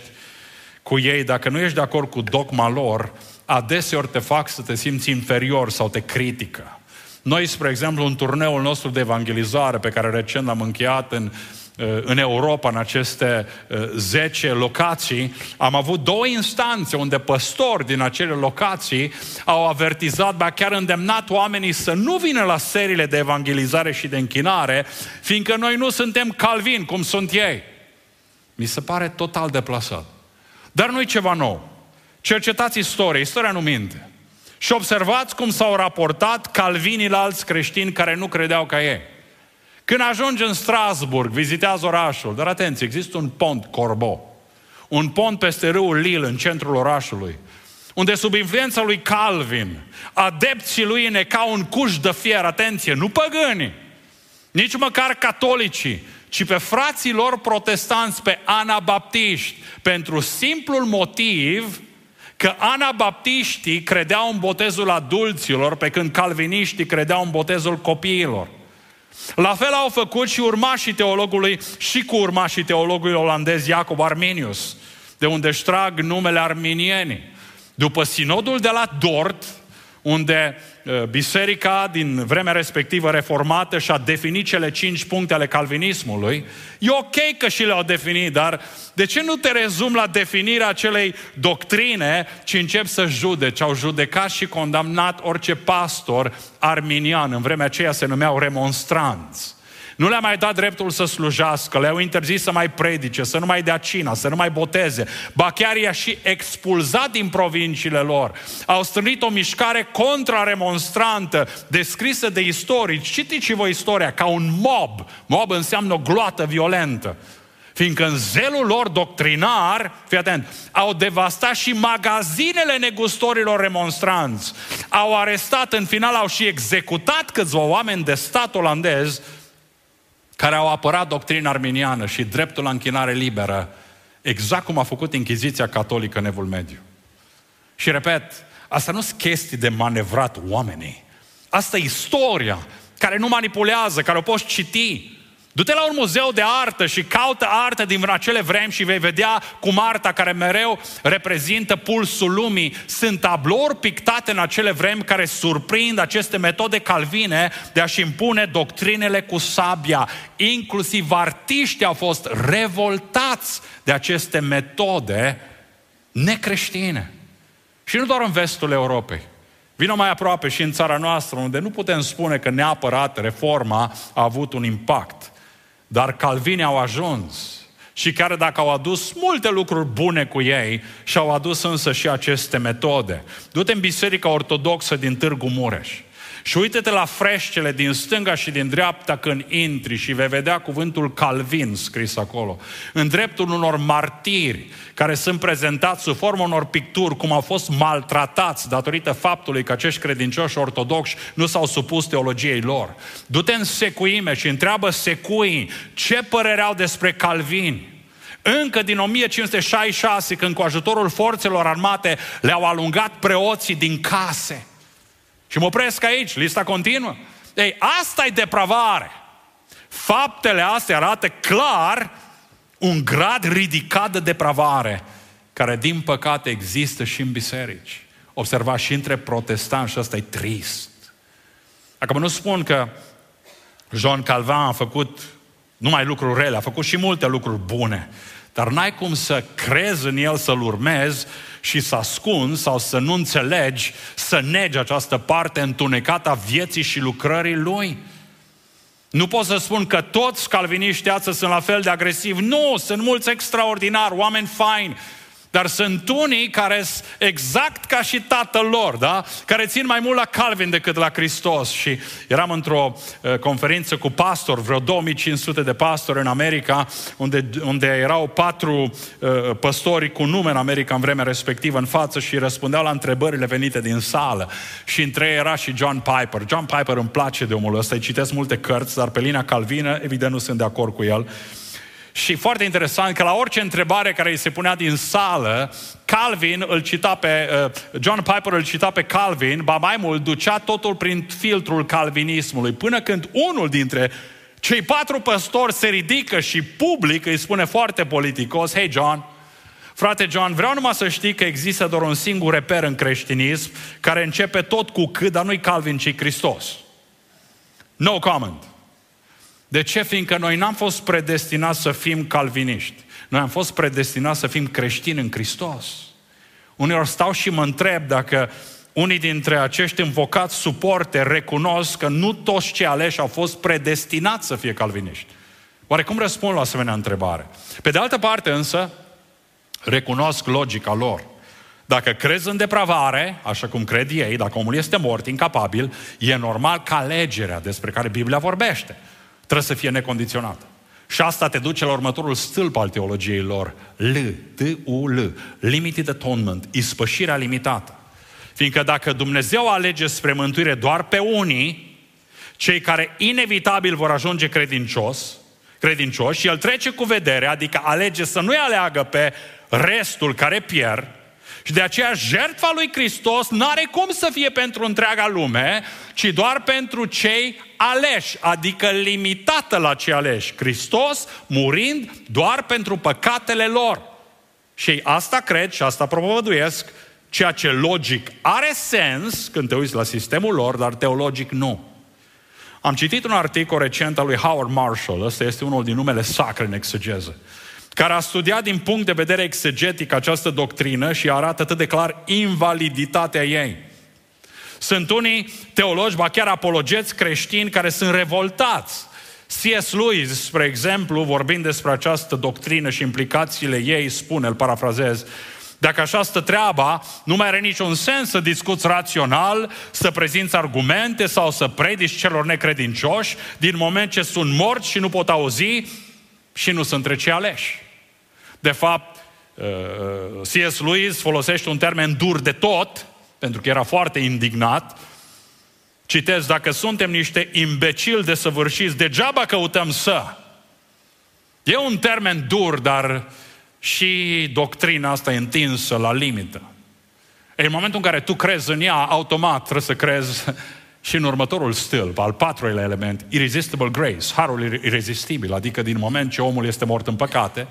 cu ei, dacă nu ești de acord cu dogma lor, adeseori te fac să te simți inferior sau te critică. Noi, spre exemplu, în turneul nostru de evangelizare, pe care recent l-am încheiat în, în Europa, în aceste zece locații, am avut două instanțe unde păstori din acele locații au avertizat, ba chiar îndemnat oamenii să nu vină la seriile de evangelizare și de închinare, fiindcă noi nu suntem Calvin, cum sunt ei. Mi se pare total deplasat. Dar nu-i ceva nou. Cercetați istoria, istoria nu minte. Și observați cum s-au raportat calvinii la alți creștini care nu credeau ca ei. Când ajungi în Strasburg, vizitează orașul, dar atenție, există un pont Corbeau, un pont peste râul Lille, în centrul orașului, unde sub influența lui Calvin, adepții lui necau un cuș de fier, atenție, nu păgânii, nici măcar catolicii, ci pe frații lor protestanți, pe anabaptiști, pentru simplul motiv că anabaptiștii credeau în botezul adulților, pe când calviniștii credeau în botezul copiilor. La fel au făcut și urmașii teologului și cu urmașii teologului olandez Jacob Arminius, de unde își trag numele arminienii. După sinodul de la Dort, unde uh, biserica din vremea respectivă reformată și-a definit cele cinci puncte ale calvinismului, e ok că și le-au definit, dar de ce nu te rezumi la definirea acelei doctrine, ci începi să judeci? Au judecat și condamnat orice pastor arminian, în vremea aceea se numeau remonstranți. Nu le-a mai dat dreptul să slujească, le-au interzis să mai predice, să nu mai dea cina, să nu mai boteze. Ba chiar i-a și expulzat din provinciile lor. Au strânit o mișcare contra-remonstrantă, descrisă de istorici. Citiți și voi istoria, ca un mob. Mob înseamnă o gloată violentă. Fiindcă în zelul lor doctrinar, fii atent, au devastat și magazinele negustorilor remonstranți. Au arestat, în final au și executat câțiva oameni de stat olandez care au apărat doctrina arminiană și dreptul la închinare liberă Exact cum a făcut Inchiziția catolică în Evul Mediu. Și repet, asta nu sunt chestii de manevrat oamenii. Asta e istoria care nu manipulează, care o poți citi. Du-te la un muzeu de artă și caută artă din acele vremi și vei vedea cum arta care mereu reprezintă pulsul lumii sunt tablouri pictate în acele vremi care surprind aceste metode calvine de a-și impune doctrinele cu sabia. Inclusiv artiștii au fost revoltați de aceste metode necreștine. Și nu doar în vestul Europei. Vino mai aproape și în țara noastră, unde nu putem spune că neapărat reforma a avut un impact. Dar calvinii au ajuns și chiar dacă au adus multe lucruri bune cu ei și-au adus însă și aceste metode. Du-te în Biserica Ortodoxă din Târgu Mureș și uite-te la freșcele din stânga și din dreapta când intri și vei vedea cuvântul Calvin scris acolo. În dreptul unor martiri care sunt prezentați sub formă unor picturi, cum au fost maltratați datorită faptului că acești credincioși ortodoxi nu s-au supus teologiei lor. Du-te în secuime și întreabă secuii ce părere au despre calvini. Încă din o mie cinci sute șaizeci și șase, când cu ajutorul forțelor armate le-au alungat preoții din case. Și mă opresc aici, lista continuă. Ei, asta e depravare. Faptele astea arată clar un grad ridicat de depravare, care din păcate există și în biserici. Observați și între protestanți și asta e trist. Acum nu spun că John Calvin a făcut numai lucruri rele, a făcut și multe lucruri bune, dar n-ai cum să crezi în el, să-l urmezi și să ascunzi sau să nu înțelegi, să negi această parte întunecată a vieții și lucrării lui. Nu pot să spun că toți calviniștii astăzi sunt la fel de agresivi. Nu, sunt mulți extraordinari, oameni faini. Dar sunt unii care sunt exact ca și tatăl lor, da? Care țin mai mult la Calvin decât la Hristos. Și eram într-o uh, conferință cu pastori, vreo două mii cinci sute de pastori în America, unde, unde erau patru uh, păstori cu nume în America în vremea respectivă în față și răspundeau la întrebările venite din sală. Și între ei era și John Piper. John Piper îmi place de omul ăsta, îi citesc multe cărți, dar pe linia calvină, evident, nu sunt de acord cu el. Și foarte interesant că la orice întrebare care îi se punea din sală, Calvin îl cita pe, uh, John Piper îl cita pe Calvin, ba mai mult, ducea totul prin filtrul calvinismului, până când unul dintre cei patru păstori se ridică și public îi spune foarte politicos: "Hey John, frate John, vreau numai să știi că există doar un singur reper în creștinism care începe tot cu C, dar nu-i Calvin, ci Hristos. No comment." De ce? Fiindcă noi n-am fost predestinați să fim calviniști. Noi am fost predestinați să fim creștini în Hristos. Uneori stau și mă întreb dacă unii dintre acești învocați suporte recunosc că nu toți cei aleși au fost predestinați să fie calviniști. Oare cum răspund la asemenea întrebare? Pe de altă parte însă, recunosc logica lor. Dacă crezi în depravare, așa cum cred ei, dacă omul este mort, incapabil, e normal ca alegerea despre care Biblia vorbește trebuie să fie necondiționată. Și asta te duce la următorul stâlp al teologiei lor. L, T U L, Limited Atonement, ispășirea limitată. Fiindcă dacă Dumnezeu alege spre mântuire doar pe unii, cei care inevitabil vor ajunge credincios, credincioși, și El trece cu vedere, adică alege să nu-i aleagă pe restul care pierd, și de aceea jertfa lui Hristos n-are cum să fie pentru întreaga lume, ci doar pentru cei aleși, adică limitată la cei aleși. Hristos murind doar pentru păcatele lor. Și ei asta cred și asta propovăduiesc, ceea ce logic are sens când te uiți la sistemul lor, dar teologic nu. Am citit un articol recent al lui Howard Marshall, ăsta este unul din numele sacre în exegeză, care a studiat din punct de vedere exegetic această doctrină și arată atât de clar invaliditatea ei. Sunt unii teologi, ba chiar apologeți creștini, care sunt revoltați. C S Lewis, spre exemplu, vorbind despre această doctrină și implicațiile ei, spune, îl parafrazez: dacă așa stă treaba, nu mai are niciun sens să discuți rațional, să prezinți argumente sau să predici celor necredincioși, din moment ce sunt morți și nu pot auzi și nu sunt între cei aleși. De fapt, C S Lewis folosește un termen dur de tot, pentru că era foarte indignat. Citez: dacă suntem niște imbecili desăvârșiți, degeaba căutăm să. E un termen dur, dar și doctrina asta e întinsă la limită. În momentul în care tu crezi în ea, automat trebuie să crezi și în următorul stâlp, al patrulea element, irresistible grace, harul irezistibil, adică din moment ce omul este mort în păcate,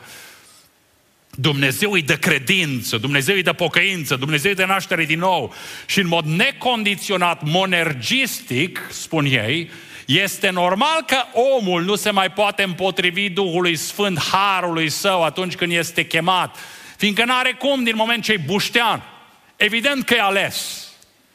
Dumnezeu îi dă credință, Dumnezeu îi dă pocăință, Dumnezeu îi dă naștere din nou și în mod necondiționat, monergistic, spun ei, este normal că omul nu se mai poate împotrivi Duhului Sfânt, harului său atunci când este chemat, fiindcă n-are cum din moment ce e buștean. Evident că e ales.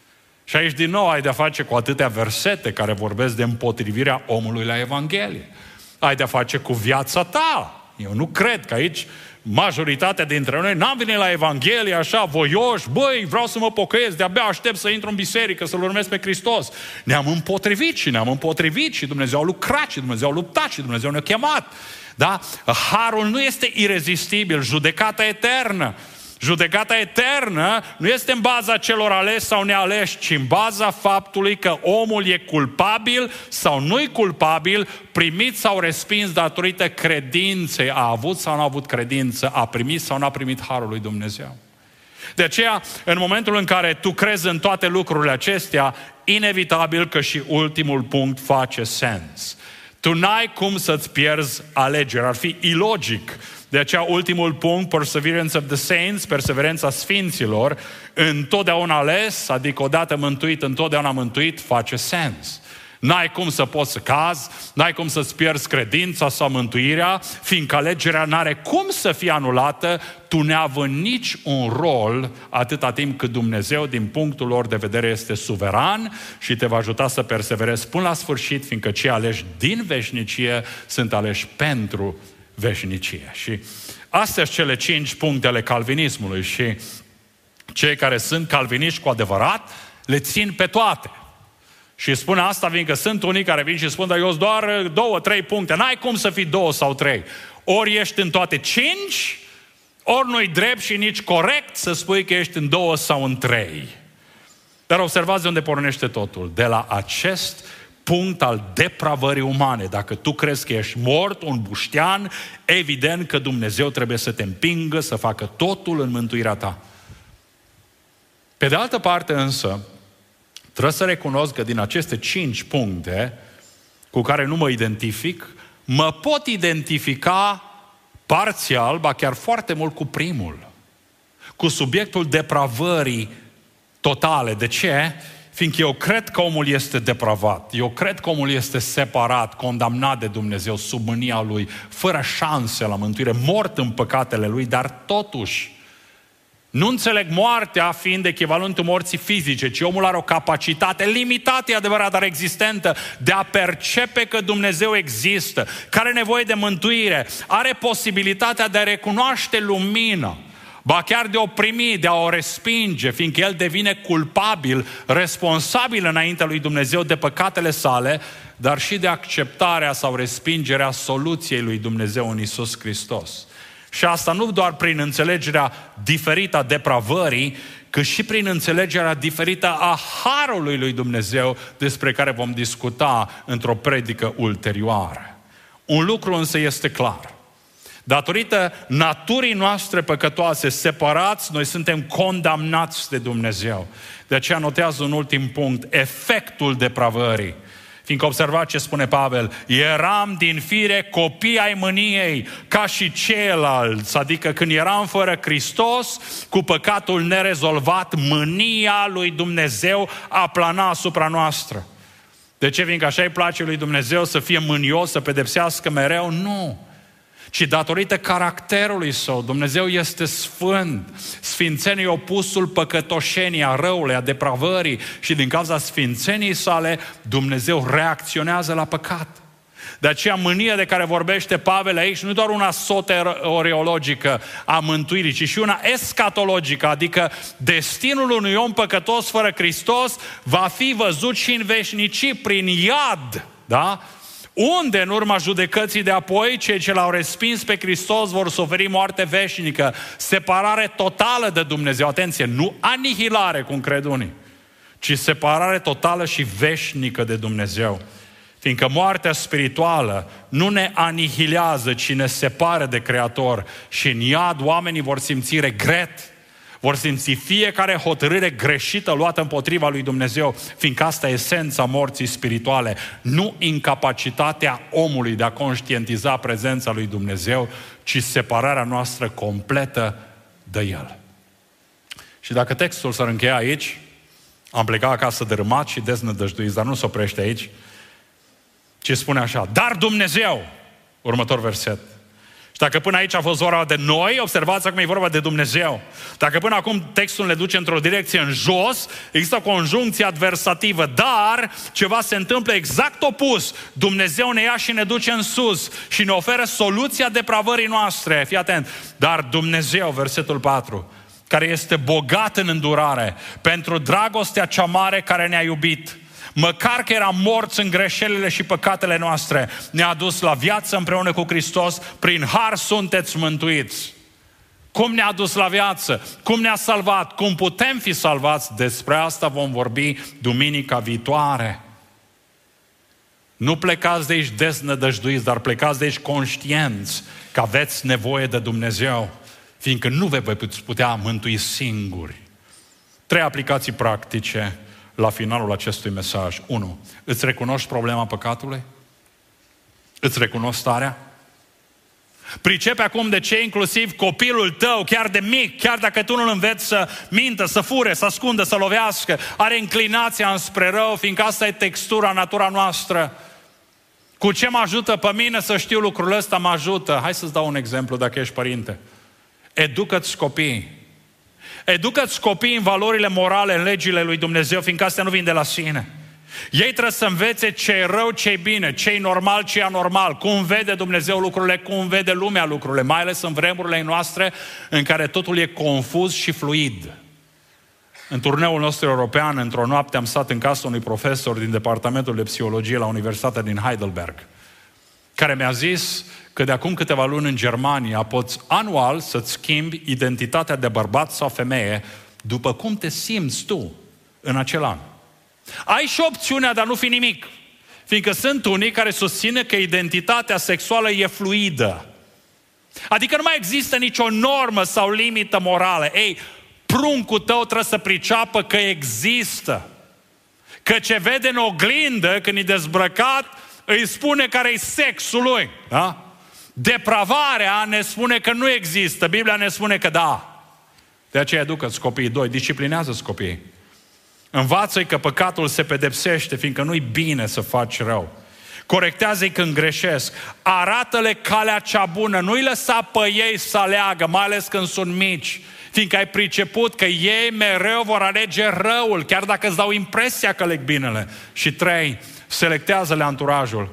Și aici din nou ai de-a face cu atâtea versete care vorbesc de împotrivirea omului la Evanghelie. Ai de-a face cu viața ta. Eu nu cred că aici majoritatea dintre noi n-am venit la Evanghelie așa voioși, băi, vreau să mă pocăiesc, de-abia aștept să intru în biserică, să-L urmez pe Hristos. Ne-am împotrivit și ne-am împotrivit și Dumnezeu a lucrat și Dumnezeu a luptat și Dumnezeu ne-a chemat. Da? Harul nu este irezistibil, judecata eternă. Judecata eternă nu este în baza celor aleși sau nealeși, ci în baza faptului că omul e culpabil sau nu-i culpabil, primit sau respins datorită credinței, a avut sau nu a avut credință, a primit sau nu a primit harul lui Dumnezeu. De aceea, în momentul în care tu crezi în toate lucrurile acestea, inevitabil că și ultimul punct face sens. Tu n-ai cum să-ți pierzi alegerea, ar fi ilogic. De aceea, ultimul punct, perseverance of the saints, perseverența sfinților, întotdeauna ales, adică odată mântuit, întotdeauna mântuit, face sens. N-ai cum să poți să cazi, n-ai cum să-ți pierzi credința sau mântuirea, fiindcă alegerea n-are cum să fie anulată, tu neavând nici un rol atâta timp cât Dumnezeu, din punctul lor de vedere, este suveran și te va ajuta să perseverezi până la sfârșit, fiindcă cei aleși din veșnicie sunt aleși pentru veșnicie. Și astea sunt cele cinci puncte ale calvinismului și cei care sunt calviniști cu adevărat le țin pe toate. Și spun asta fiindcă sunt unii care vin și spun, dar eu sunt doar două, trei puncte. N-ai cum să fii două sau trei. Ori ești în toate cinci, ori nu-i drept și nici corect să spui că ești în două sau în trei. Dar observați de unde pornește totul. De la acest punct al depravării umane. Dacă tu crezi că ești mort, un buștean, evident că Dumnezeu trebuie să te împingă să facă totul în mântuirea ta. Pe de altă parte însă, trebuie să recunosc că din aceste cinci puncte cu care nu mă identific, mă pot identifica parțial, ba chiar foarte mult cu primul. Cu subiectul depravării totale. De ce? Fiindcă eu cred că omul este depravat. Eu cred că omul este separat, condamnat de Dumnezeu, sub mânia Lui, fără șanse la mântuire, mort în păcatele Lui, dar totuși nu înțeleg moartea fiind echivalentul morții fizice, ci omul are o capacitate limitată, e adevărat, dar existentă, de a percepe că Dumnezeu există, care are nevoie de mântuire, are posibilitatea de a recunoaște lumină, ba chiar de a o primi, de a o respinge, fiindcă el devine culpabil, responsabil înaintea lui Dumnezeu de păcatele sale, dar și de acceptarea sau respingerea soluției lui Dumnezeu în Iisus Hristos. Și asta nu doar prin înțelegerea diferită a depravării, cât și prin înțelegerea diferită a harului lui Dumnezeu, despre care vom discuta într-o predică ulterioară. Un lucru însă este clar. Datorită naturii noastre păcătoase, separați, noi suntem condamnați de Dumnezeu. De aceea notează un ultim punct, efectul depravării. Fiindcă observați ce spune Pavel, eram din fire copii ai mâniei, ca și ceilalți, adică când eram fără Hristos, cu păcatul nerezolvat, mânia lui Dumnezeu aplana asupra noastră. De ce? Fiindcă așa îi place lui Dumnezeu să fie mânios, să pedepsească mereu? Nu. Ci datorită caracterului său, Dumnezeu este sfânt. Sfințenia e opusul păcătoșenii, a răului, a depravării și din cauza sfințeniei sale, Dumnezeu reacționează la păcat. De aceea mânia de care vorbește Pavel aici nu doar una soteriologică a mântuirii, ci și una escatologică, adică destinul unui om păcătos fără Hristos va fi văzut și în veșnicii prin iad, da? Unde, în urma judecății de apoi, cei ce l-au respins pe Hristos vor suferi moarte veșnică, separare totală de Dumnezeu. Atenție, nu anihilare, cum cred unii, ci separare totală și veșnică de Dumnezeu. Fiindcă moartea spirituală nu ne anihilează, ci ne separă de Creator. Și în iad oamenii vor simți regret, vor simți fiecare hotărâre greșită luată împotriva lui Dumnezeu, fiindcă asta e esența morții spirituale, nu incapacitatea omului de a conștientiza prezența lui Dumnezeu, ci separarea noastră completă de El. Și dacă textul s-ar încheia aici, am plecat acasă dărâmat și deznădăjduit, dar nu se oprește aici, ci spune așa: dar Dumnezeu, următor verset. Și dacă până aici a fost vorba de noi, observați acum e vorba de Dumnezeu. Dacă până acum textul ne duce într-o direcție în jos, există o conjuncție adversativă, dar ceva se întâmplă exact opus. Dumnezeu ne ia și ne duce în sus și ne oferă soluția depravării noastre. Fii atent. Dar Dumnezeu, versetul patru, care este bogat în îndurare, pentru dragostea cea mare care ne-a iubit, măcar că eram morți în greșelile și păcatele noastre, ne-a dus la viață împreună cu Hristos, prin har sunteți mântuiți. Cum ne-a dus la viață? Cum ne-a salvat? Cum putem fi salvați? Despre asta vom vorbi duminica viitoare. Nu plecați de aici deznădăjduiți, dar plecați de aici conștienți că aveți nevoie de Dumnezeu, fiindcă nu vă veți putea mântui singuri. Trei aplicații practice la finalul acestui mesaj. unu. Îți recunoști problema păcatului? Îți recunoști starea? Pricepe acum de ce inclusiv copilul tău, chiar de mic, chiar dacă tu nu-l înveți să mintă, să fure, să ascundă, să lovească, are inclinația înspre rău, fiindcă asta e textura, natura noastră. Cu ce mă ajută pe mine să știu lucrul ăsta? Mă ajută. Hai să-ți dau un exemplu dacă ești părinte. Educă-ți copiii. Educă-ți copiii în valorile morale, în legile lui Dumnezeu, fiindcă astea nu vin de la sine. Ei trebuie să învețe ce e rău, ce e bine, ce e normal, ce e anormal, cum vede Dumnezeu lucrurile, cum vede lumea lucrurile, mai ales în vremurile noastre în care totul e confuz și fluid. În turneul nostru european, într-o noapte am stat în casa unui profesor din Departamentul de Psihologie la Universitatea din Heidelberg, care mi-a zis că de acum câteva luni în Germania poți anual să-ți schimbi identitatea de bărbat sau femeie după cum te simți tu în acel an. Ai și opțiunea de a nu fi nimic, fiindcă sunt unii care susțin că identitatea sexuală e fluidă. Adică nu mai există nicio normă sau limită morală. Ei, pruncul tău trebuie să priceapă că există. Că ce vede în oglindă când e dezbrăcat îi spune care e sexul lui. Da? Depravarea ne spune că nu există. Biblia ne spune că da. De aceea educă-ți copiii. Doi, disciplinează-ți copiii. Învață-i că păcatul se pedepsește, fiindcă nu-i bine să faci rău. Corectează-i când greșesc. Arată-le calea cea bună. Nu-i lăsa pe ei să aleagă, mai ales când sunt mici. Fiindcă ai priceput că ei mereu vor alege răul, chiar dacă îți dau impresia că aleg binele. Și trei, selectează-le anturajul.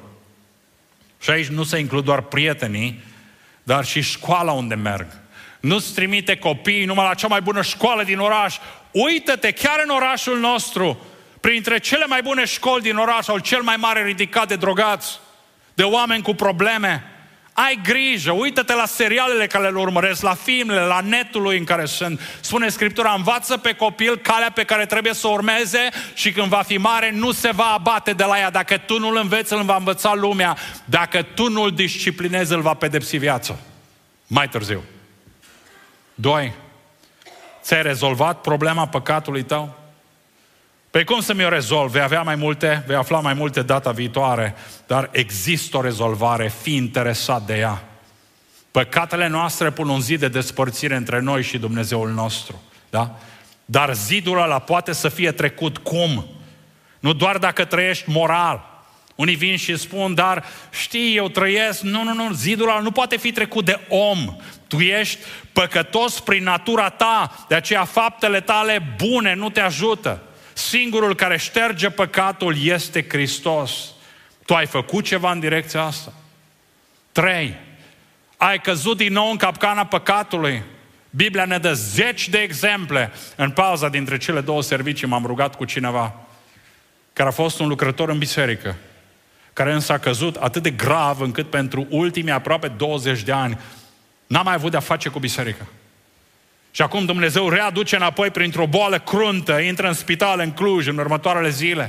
Și aici nu se includ doar prietenii, dar și școala unde merg. Nu-ți trimite copiii numai la cea mai bună școală din oraș. Uită-te, chiar în orașul nostru, printre cele mai bune școli din oraș, au cel mai mare ridicat de drogați, de oameni cu probleme. Ai grijă, uită-te la serialele care le urmăresc, la filmele, la netul în care sunt. Spune Scriptura, învață pe copil calea pe care trebuie să o urmeze și când va fi mare nu se va abate de la ea. Dacă tu nu-l înveți, îl va învăța lumea. Dacă tu nu-l disciplinezi, îl va pedepsi viața. Mai târziu. Doi. Ți-ai rezolvat problema păcatului tău? Păi cum să mi-o rezolv? Vei avea mai multe, vei afla mai multe data viitoare, dar există o rezolvare, fii interesat de ea. Păcatele noastre pun un zid de despărțire între noi și Dumnezeul nostru, da? Dar zidul ăla poate să fie trecut cum? Nu doar dacă trăiești moral. Unii vin și spun, dar știi, eu trăiesc. Nu, nu, nu, zidul ăla nu poate fi trecut de om. Tu ești păcătos prin natura ta, de aceea faptele tale bune nu te ajută. Singurul care șterge păcatul este Hristos. Tu ai făcut ceva în direcția asta? Trei. Ai căzut din nou în capcana păcatului. Biblia ne dă zeci de exemple. În pauza dintre cele două servicii m-am rugat cu cineva care a fost un lucrător în biserică, care însă a căzut atât de grav încât pentru ultimii aproape douăzeci de ani n-a mai avut de-a face cu biserica. Și acum Dumnezeu readuce înapoi printr-o boală cruntă, intră în spital în Cluj în următoarele zile.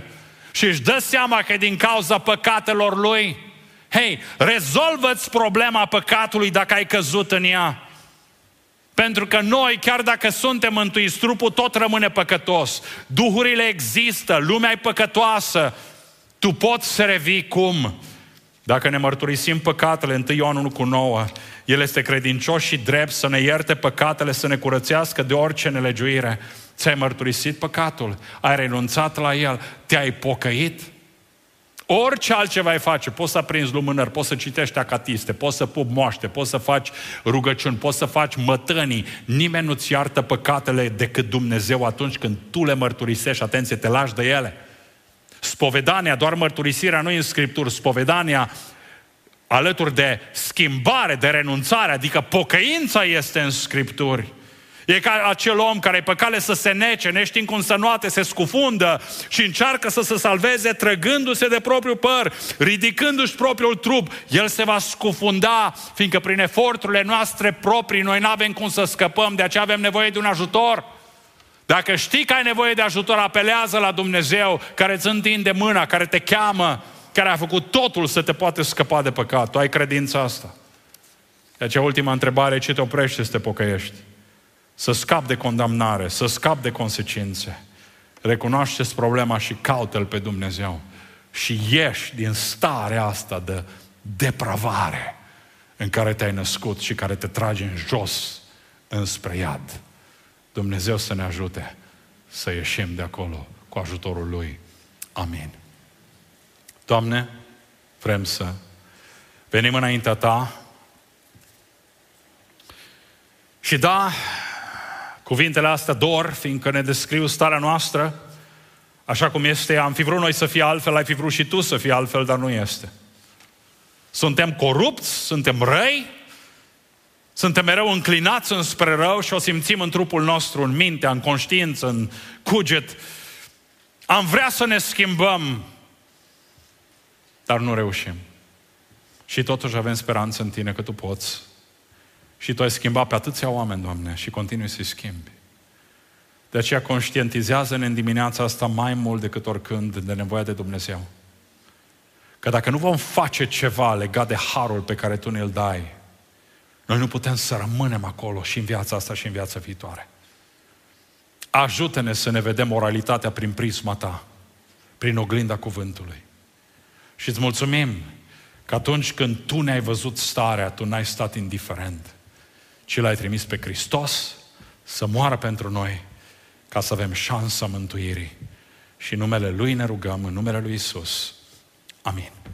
și își dă seama că e din cauza păcatelor lui, hei, rezolvă-ți problema păcatului dacă ai căzut în ea. Pentru că noi, chiar dacă suntem mântuiți, trupul tot rămâne păcătos. Duhurile există, lumea e păcătoasă. Tu poți să revii cum? Dacă ne mărturisim păcatele, întâi Ioan unu cu nouă, El este credincios și drept să ne ierte păcatele, să ne curățească de orice nelegiuire. Ți-ai mărturisit păcatul, ai renunțat la el, te-ai pocăit. Orice altceva ai face, poți să aprinzi lumânări, poți să citești acatiste, poți să pupi moaște, poți să faci rugăciuni, poți să faci mătănii. Nimeni nu-ți iartă păcatele decât Dumnezeu atunci când tu le mărturisești, atenție, te lași de ele. Spovedania, doar mărturisirea nu e în Scripturi, spovedania alături de schimbare, de renunțare, adică pocăința este în Scripturi. E ca acel om care e pe cale să se nece, neștiind cum să noate, se scufundă și încearcă să se salveze trăgându-se de propriul păr, ridicându-și propriul trup. El se va scufunda, fiindcă prin eforturile noastre proprii noi nu avem cum să scăpăm, de aceea avem nevoie de un ajutor. Dacă știi că ai nevoie de ajutor, apelează la Dumnezeu care îți întinde mâna, care te cheamă, care a făcut totul să te poate scăpa de păcat. Tu ai credința asta. De aceea ultima întrebare, ce te oprește să te pocăiești? Să scapi de condamnare, să scapi de consecințe. Recunoaște-ți problema și caută-L pe Dumnezeu. Și ieși din starea asta de depravare în care te-ai născut și care te trage în jos înspre iad. Dumnezeu să ne ajute să ieșim de acolo cu ajutorul Lui. Amin. Doamne, vrem să venim înaintea Ta și da, cuvintele astea dor, fiindcă ne descriu starea noastră, așa cum este. Am fi vrut noi să fie altfel, ai fi vrut și Tu să fie altfel, dar nu este. Suntem corupți, suntem răi, suntem mereu înclinați înspre rău și o simțim în trupul nostru, în mintea, în conștiință, în cuget. Am vrea să ne schimbăm, dar nu reușim. Și totuși avem speranță în Tine că Tu poți. Și Tu ai schimbat pe atâția oameni, Doamne, și continui să-i schimbi. De aceea conștientizează-ne în dimineața asta mai mult decât oricând de nevoia de Dumnezeu. Că dacă nu vom face ceva legat de harul pe care Tu ne-l dai, noi nu putem să rămânem acolo și în viața asta și în viața viitoare. Ajută-ne să ne vedem moralitatea prin prisma Ta, prin oglinda cuvântului. Și îți mulțumim că atunci când Tu ne-ai văzut starea, Tu n-ai stat indiferent, ci L-ai trimis pe Hristos să moară pentru noi, ca să avem șansa mântuirii. Și în numele Lui ne rugăm, în numele Lui Iisus. Amin.